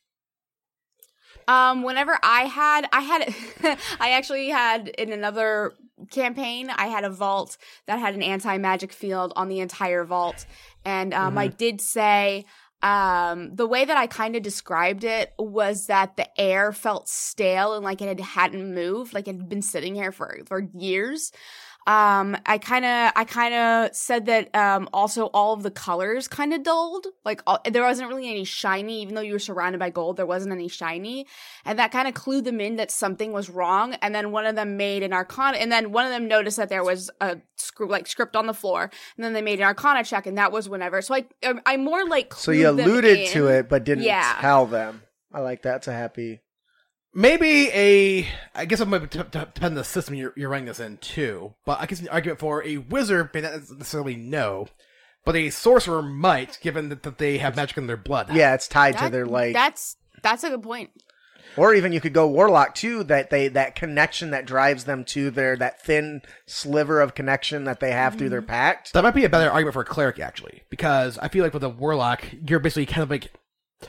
Whenever I actually had in another campaign, I had a vault that had an anti-magic field on the entire vault. And I did say the way that I kind of described it was that the air felt stale and like it hadn't moved, like it had been sitting here for years. I kind of said that also all of the colors kind of dulled. Like there wasn't really any shiny, even though you were surrounded by gold, there wasn't any shiny. And that kind of clued them in that something was wrong. And then one of them made an arcana, and then one of them noticed that there was a script on the floor. And then they made an arcana check, and that was whenever. So I more like clued So you them alluded to in. it, but didn't tell them. I like that. It's a happy... Maybe I guess it might depend on the system you're running this in too, but I guess an argument for a wizard may not necessarily know, but a sorcerer might, given that they have magic in their blood. Yeah, it's tied to their, like... That's a good point. Or even you could go warlock too, that connection that drives them to that thin sliver of connection that they have through their pact. That might be a better argument for a cleric, actually, because I feel like with a warlock, you're basically kind of like...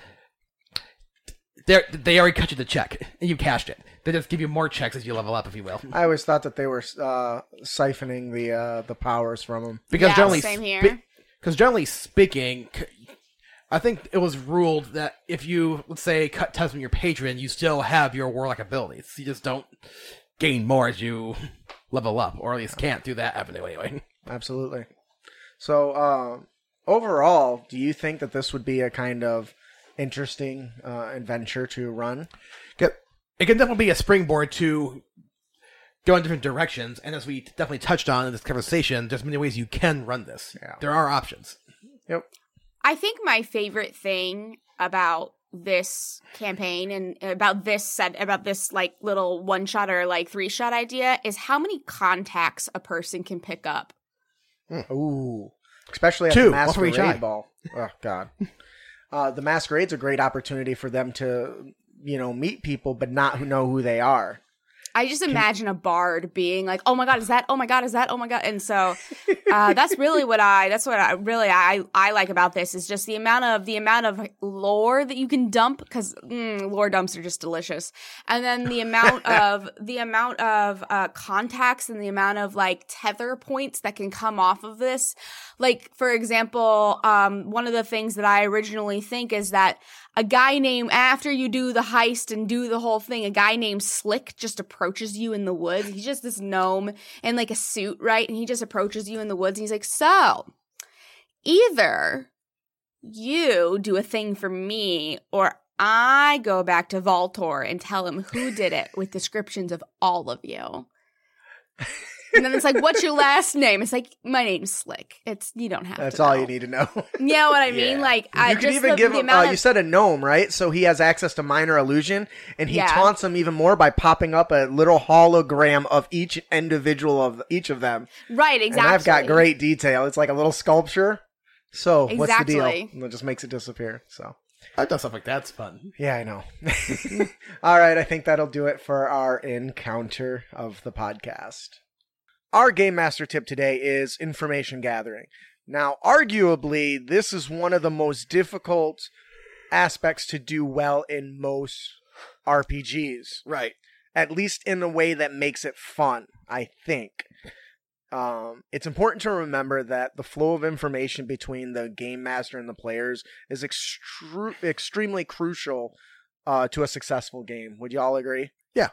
They already cut you the check, and you cashed it. They just give you more checks as you level up, if you will. I always thought that they were siphoning the powers from them. Because generally, same here. Because generally speaking, I think it was ruled that if you, let's say, cut ties from your patron, you still have your warlock abilities. You just don't gain more as you level up, or at least can't do that avenue anyway. Absolutely. So, overall, do you think that this would be a kind of interesting adventure to run? it can definitely be a springboard to go in different directions. And as we definitely touched on in this conversation, there's many ways you can run this. Yeah. There are options. Yep. I think my favorite thing about this campaign and about this like little one shot or like 3-shot idea is how many contacts a person can pick up. Ooh. Especially at 2, the one for each eye. Masquerade Ball. Oh, God. The Masquerade's a great opportunity for them to, meet people, but not know who they are. I just imagine a bard being like, "Oh my god, is that? Oh my god, is that? Oh my god!" And so that's really what I like about this is just the amount of lore that you can dump, because lore dumps are just delicious, and then the amount of contacts and the amount of like tether points that can come off of this. Like, for example, one of the things that I originally think is that a guy named, after you do the heist and do the whole thing, a guy named Slick just approaches you in the woods. He's just this gnome in like a suit, right? And he just approaches you in the woods and he's like, so either you do a thing for me or I go back to Voltor and tell him who did it with descriptions of all of you. And then it's like, what's your last name? It's like, my name's Slick. You don't have That's to all know. you need to know. You know what I mean? Yeah. Like, You can even give him, you said a gnome, right? So he has access to minor illusion, and he taunts them even more by popping up a little hologram of each individual of each of them. Right, exactly. And I've got great detail. It's like a little sculpture. So what's the deal? Exactly. And it just makes it disappear. So I've done stuff like that. It's fun. yeah, I know. All right, I think that'll do it for our encounter of the podcast. Our Game Master tip today is information gathering. Now, arguably, this is one of the most difficult aspects to do well in most RPGs. Right. At least in a way that makes it fun, I think. It's important to remember that the flow of information between the Game Master and the players is extremely crucial to a successful game. Would you all agree? Yeah.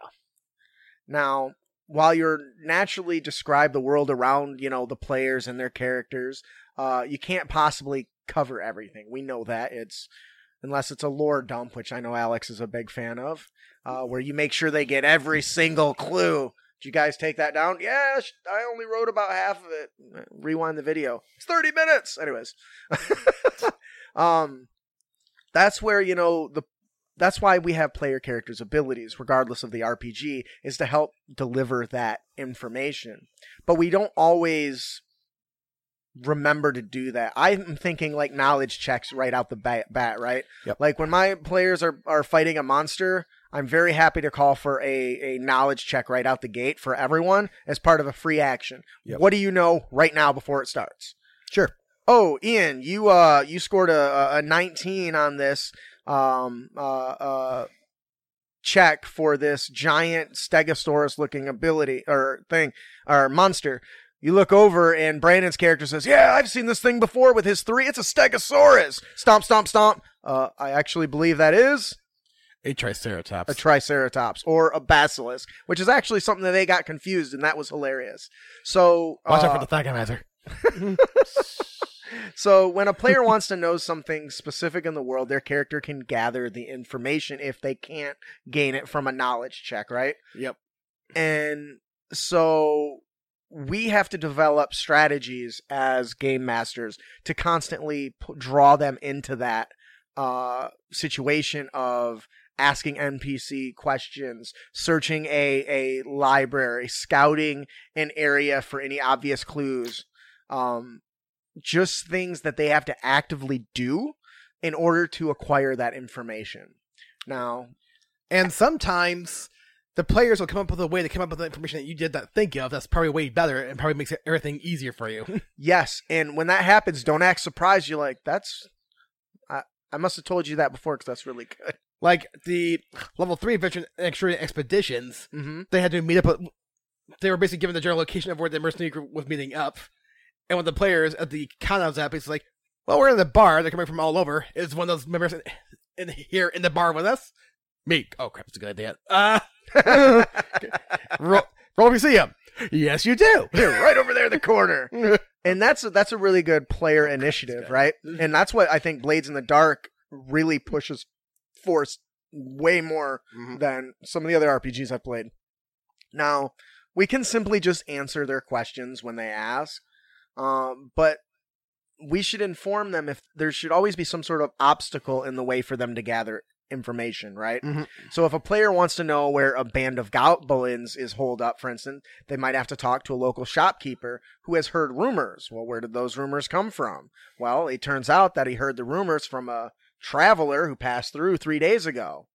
Now, while you're naturally describe the world around, the players and their characters, you can't possibly cover everything. We know that. Unless it's a lore dump, which I know Alex is a big fan of, where you make sure they get every single clue. Did you guys take that down? Yeah, I only wrote about half of it. Rewind the video. It's 30 minutes. Anyways. That's where, that's why we have player characters' abilities, regardless of the RPG, is to help deliver that information. But we don't always remember to do that. I'm thinking like knowledge checks right out the bat, right? Yep. Like when my players are fighting a monster, I'm very happy to call for a knowledge check right out the gate for everyone as part of a free action. Yep. What do you know right now before it starts? Sure. Oh, Ian, you scored a 19 on this check for this giant Stegosaurus looking ability or thing or monster. You look over and Brandon's character says, "Yeah, I've seen this thing before with his 3. It's a Stegosaurus." Stomp, stomp, stomp. I actually believe that is A Triceratops. a Triceratops or a Basilisk, which is actually something that they got confused, and that was hilarious. So Watch out for the Thagomizer. So when a player wants to know something specific in the world, their character can gather the information if they can't gain it from a knowledge check, right? Yep. And so we have to develop strategies as game masters to constantly draw them into that situation of asking NPC questions, searching a library, scouting an area for any obvious clues. Just things that they have to actively do in order to acquire that information. Now, And sometimes the players will come up with a way to come up with the information that you did not think of that's probably way better and probably makes everything easier for you. yes, and when that happens, don't act surprised. You're like, I must have told you that before because that's really good. Like the level 3 Adventure Extreme Expeditions, Mm-hmm. they had to meet up. They were basically given the general location of where the mercenary group was meeting up. And when the players at the countdowns app, it's like, well, we're in the bar. They're coming from all over. Is one of those members here in the bar with us? Me. Oh, crap. It's a good idea. Roll if you see him. Yes, you do. They're right over there in the corner. And that's a really good player initiative, right? And that's what I think Blades in the Dark really pushes for way more than some of the other RPGs I've played. Now, we can simply just answer their questions when they ask, but we should inform them if there should always be some sort of obstacle in the way for them to gather information, right? So if a player wants to know where a band of goblins is holed up, for instance, they might have to talk to a local shopkeeper who has heard rumors. Well, where did those rumors come from? Well, it turns out that he heard the rumors from a traveler who passed through 3 days ago.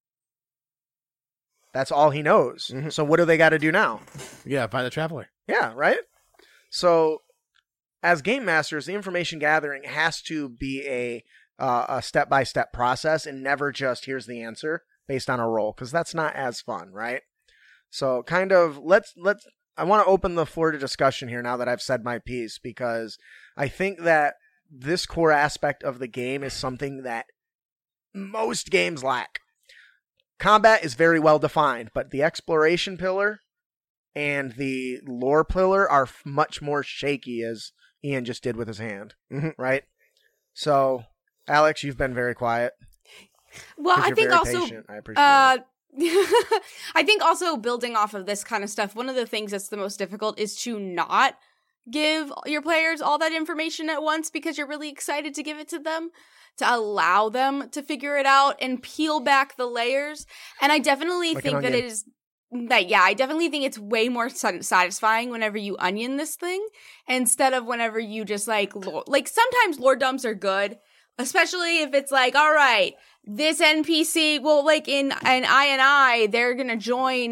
That's all he knows. So what do they got to do now? Yeah, find the traveler. Yeah, right? So as game masters, the information gathering has to be a step-by-step process and never just here's the answer based on a roll, because that's not as fun, right? So kind of I want to open the floor to discussion here now that I've said my piece, because I think that this core aspect of the game is something that most games lack. Combat is very well defined, but the exploration pillar and the lore pillar are much more shaky, as Ian just did with his hand, right? So, Alex, you've been very quiet. Well, I think also, patient. I appreciate it. I think also building off of this kind of stuff, one of the things that's the most difficult is to not give your players all that information at once because you're really excited to give it to them, to allow them to figure it out and peel back the layers. And I definitely think that I definitely think it's way more satisfying whenever you onion this thing instead of whenever you just like sometimes lore dumps are good, especially if it's like, all right, this NPC, well, like in I&I, they're gonna join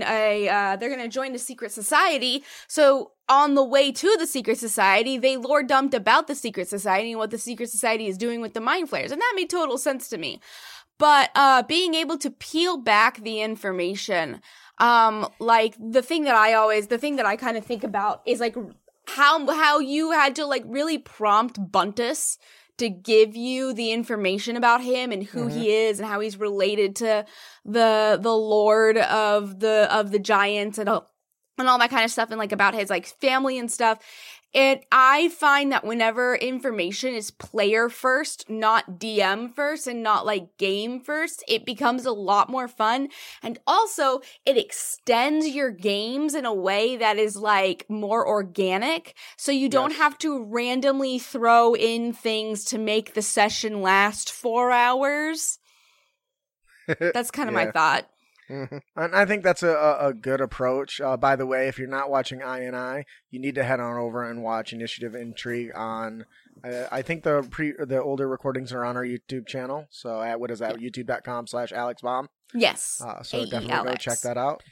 a secret society. So on the way to the secret society, they lore dumped about the secret society and what the secret society is doing with the mind flayers, and that made total sense to me. But being able to peel back the information, like the thing that I kind of think about is like how you had to like really prompt Buntus to give you the information about him and who he is and how he's related to the Lord of the Giants and all that kind of stuff, and like about his like family and stuff. I find that whenever information is player first, not DM first, and not like game first, it becomes a lot more fun. And also it extends your games in a way that is like more organic. So you don't have to randomly throw in things to make the session last 4 hours. That's kind of my thought. And I think that's a good approach. By the way, if you're not watching I&I, you need to head on over and watch Initiative Intrigue on. I think the older recordings are on our YouTube channel. So at what is that? YouTube.com/AlexBaum. Yes. So definitely Alex. go check that out.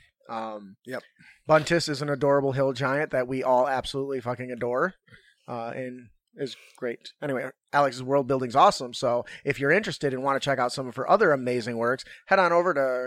Buntus is an adorable hill giant that we all absolutely fucking adore, and is great. Anyway, Alex's world building's awesome. So if you're interested and want to check out some of her other amazing works, head on over to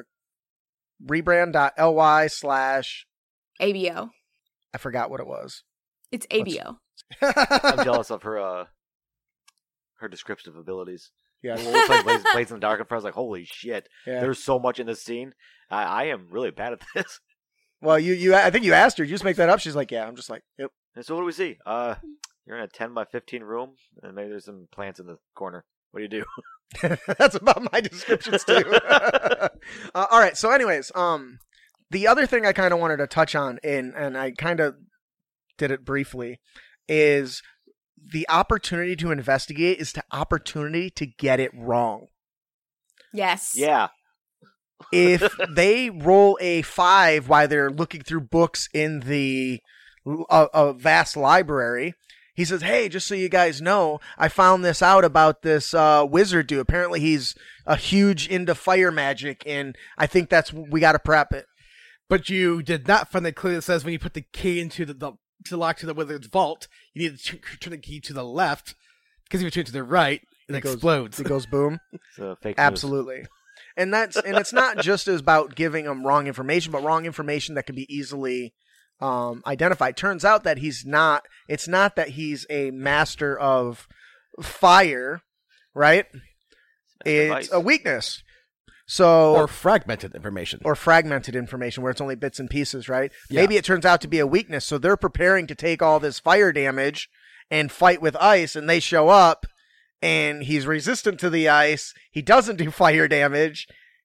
rebrand.ly/ABO. I forgot what it was. It's ABO. I'm jealous of her descriptive abilities. Yeah. When we played Blades in the Dark, I was like, holy shit, Yeah. there's so much in this scene. I am really bad at this. Well, I think you asked her. You just make that up. She's like, yeah. I'm just like, yep. And so what do we see? You're in a 10 by 15 room, and maybe there's some plants in the corner. What do you do? That's about my descriptions too. All right. So, anyways, the other thing I kind of wanted to touch on, and I kind of did it briefly, is the opportunity to investigate is the opportunity to get it wrong. Yes. Yeah. If they roll a 5 while they're looking through books in the a vast library. He says, hey, just so you guys know, I found this out about this wizard dude. Apparently he's a huge into fire magic, and I think we got to prep it. But you did not find it clearly. It says when you put the key into the lock to the wizard's vault, you need to turn the key to the left, because if you turn it to the right, it explodes. It goes boom. It's fake news. Absolutely. And it's not just about giving them wrong information, but wrong information that can be easily identified. Turns out that it's not that he's a master of fire, right? It's a weakness. So or fragmented information where it's only bits and pieces, right? Yeah. Maybe it turns out to be a weakness. So they're preparing to take all this fire damage and fight with ice, and they show up and he's resistant to the ice. He doesn't do fire damage.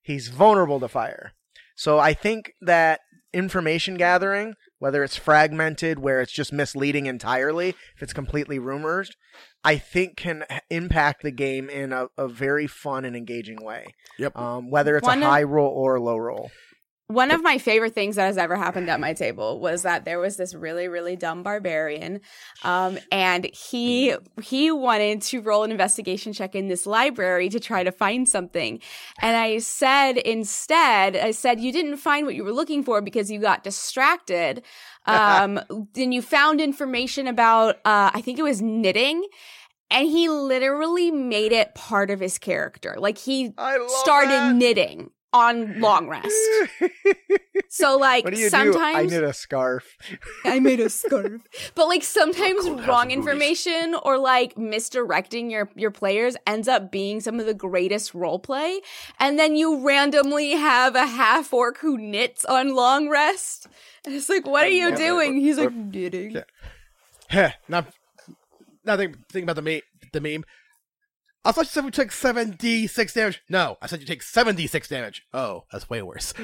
he's vulnerable to fire. So I think that information gathering, whether it's fragmented, where it's just misleading entirely, if it's completely rumors, I think can impact the game in a very fun and engaging way. Yep. Whether it's a high roll or a low roll. One of my favorite things that has ever happened at my table was that there was this really, really dumb barbarian, and he wanted to roll an investigation check in this library to try to find something. And I said, you didn't find what you were looking for because you got distracted. Then you found information about, I think it was knitting. And he literally made it part of his character. Like, he started knitting on long rest. So, like, what do you sometimes do? I knit a scarf. I made a scarf. But, like, sometimes wrong information or, like, misdirecting your players ends up being some of the greatest role play. And then you randomly have a half orc who knits on long rest. And it's like, what are you doing? He's like, knitting. Now think about the meme. I thought you said we took 7d6 damage. No, I said you take 76 damage. Oh, that's way worse.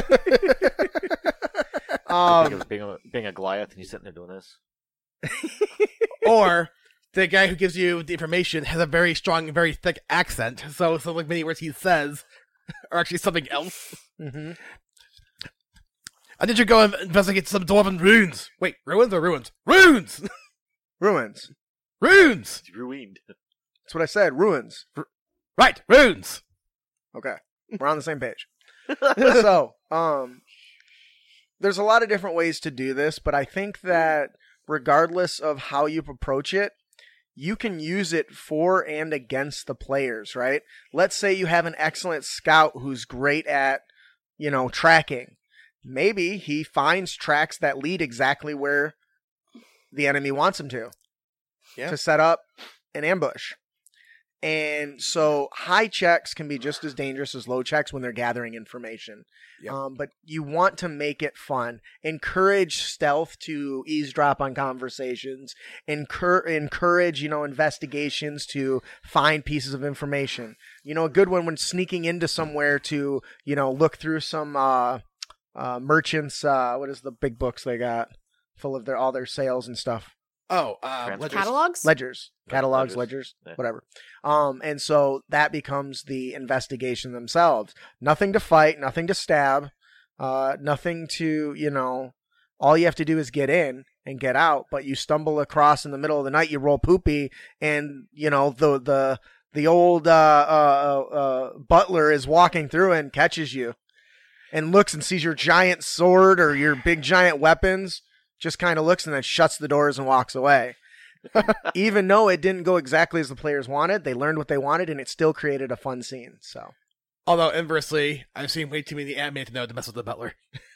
Being a Goliath and you sitting there doing this. Or the guy who gives you the information has a very strong, very thick accent. So like many words he says are actually something else. Mm-hmm. I need you to go and investigate some dwarven runes. Wait, ruins or ruins? Runes! Ruins. Runes! Ruined. That's what I said. Ruins. Right, runes! Okay. We're on the same page. So, there's a lot of different ways to do this, but I think that regardless of how you approach it, you can use it for and against the players, right? Let's say you have an excellent scout who's great at, tracking. Maybe he finds tracks that lead exactly where the enemy wants him to set up an ambush. And so high checks can be just as dangerous as low checks when they're gathering information. Yep. But you want to make it fun. Encourage stealth to eavesdrop on conversations. Encourage, investigations to find pieces of information. A good one when sneaking into somewhere to, look through some merchants. What is the big books they got full of all their sales and stuff? Ledgers. Catalogs? Ledgers. Catalogs, Ledgers. whatever. And so that becomes the investigation themselves. Nothing to fight, nothing to stab, nothing to, all you have to do is get in and get out, but you stumble across in the middle of the night, you roll poopy, and, the old butler is walking through and catches you and looks and sees your giant sword or your big giant weapons, just kind of looks and then shuts the doors and walks away. Even though it didn't go exactly as the players wanted, they learned what they wanted, and it still created a fun scene. So, although inversely, I've seen way too many anime to know to mess with the butler.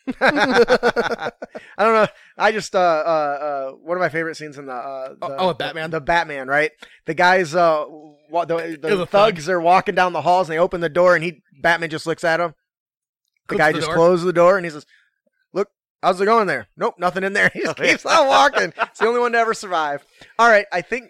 I don't know. I just one of my favorite scenes in Batman. The Batman, right? The guys, the thugs are walking down the halls, and they open the door, and Batman just looks at them. The guy just closes the door, and he says, "Look, how's it going there?" Nope, nothing in there. He just keeps on walking. It's the only one to ever survive. All right, I think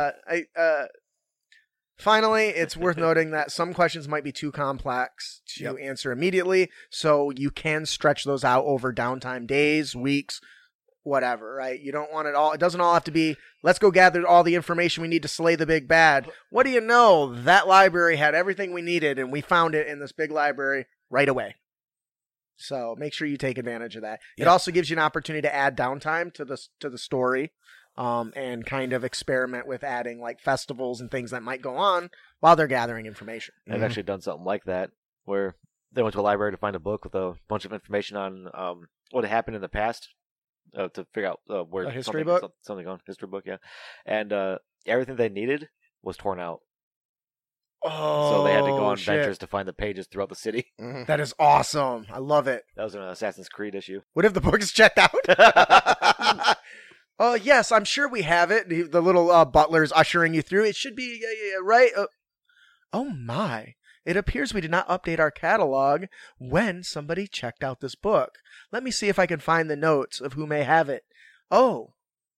finally, it's worth noting that some questions might be too complex to answer immediately, so you can stretch those out over downtime days, weeks, whatever, right? You don't want it all. It doesn't all have to be, let's go gather all the information we need to slay the big bad. What do you know? That library had everything we needed, and we found it in this big library right away. So make sure you take advantage of that. It also gives you an opportunity to add downtime to the story, and kind of experiment with adding like festivals and things that might go on while they're gathering information. I've actually done something like that where they went to a library to find a book with a bunch of information on what had happened in the past to figure out where a history book, something on history book, and everything they needed was torn out. Oh, so they had to go on adventures to find the pages throughout the city. Mm-hmm. That is awesome. I love it. That was an Assassin's Creed issue. What if the book is checked out? Oh, yes, I'm sure we have it. The little butler's ushering you through. It should be right. Oh, my. It appears we did not update our catalog when somebody checked out this book. Let me see if I can find the notes of who may have it. Oh,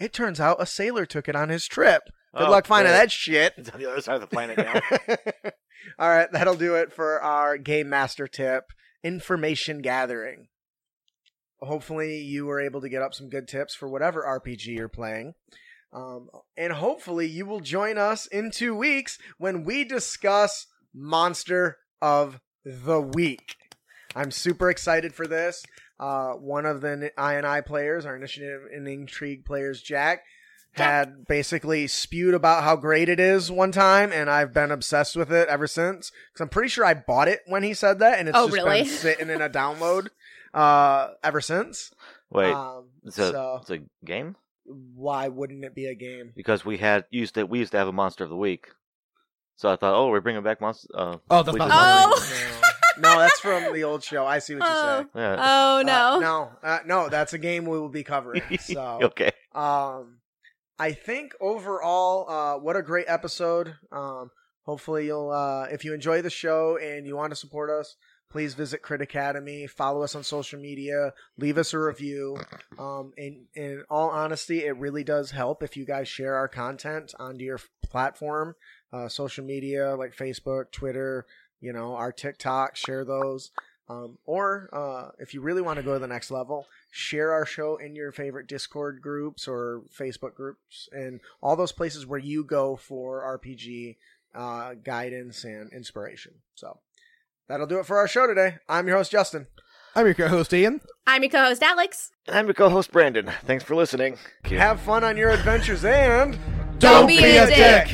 It turns out a sailor took it on his trip. Good Oh, luck finding great. that shit. It's on the other side of the planet now. All right, that'll do it for our Game Master tip, information gathering. Hopefully you were able to get up some good tips for whatever RPG you're playing. And hopefully you will join us in 2 weeks when we discuss Monster of the Week. I'm super excited for this. One of the I&I players, our Initiative and Intrigue players, Jack, had basically spewed about how great it is one time, and I've been obsessed with it ever since. Because I'm pretty sure I bought it when he said that, and it's just really? been sitting in a download ever since. Wait, it's So a game? why wouldn't it be a game? Because we used to have a Monster of the Week. So I thought, we're bringing back Monster. Oh, that's we not just- Oh. No, that's from the old show. I see what you say. Yeah. Oh no. No, that's a game we will be covering. So, Okay. I think overall, what a great episode. Hopefully you'll, if you enjoy the show and you want to support us, please visit Crit Academy, follow us on social media, leave us a review. In all honesty, it really does help if you guys share our content onto your platform, social media like Facebook, Twitter, our TikTok, share those. Or if you really want to go to the next level, share our show in your favorite Discord groups or Facebook groups and all those places where you go for RPG guidance and inspiration. So that'll do it for our show today. I'm your host, Justin. I'm your co-host, Ian. I'm your co-host, Alex. And I'm your co-host, Brandon. Thanks for listening. Have fun on your adventures and Don't be a dick.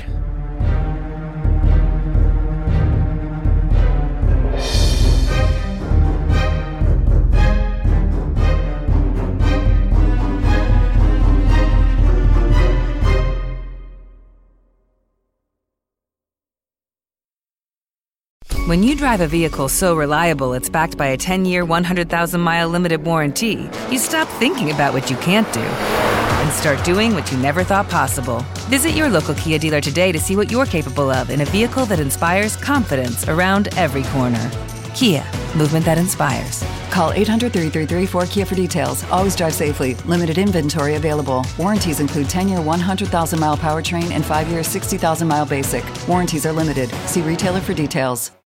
When you drive a vehicle so reliable it's backed by a 10-year, 100,000-mile limited warranty, you stop thinking about what you can't do and start doing what you never thought possible. Visit your local Kia dealer today to see what you're capable of in a vehicle that inspires confidence around every corner. Kia, movement that inspires. Call 800-333-4KIA for details. Always drive safely. Limited inventory available. Warranties include 10-year 100,000-mile powertrain and 5-year 60,000-mile basic. Warranties are limited. See retailer for details.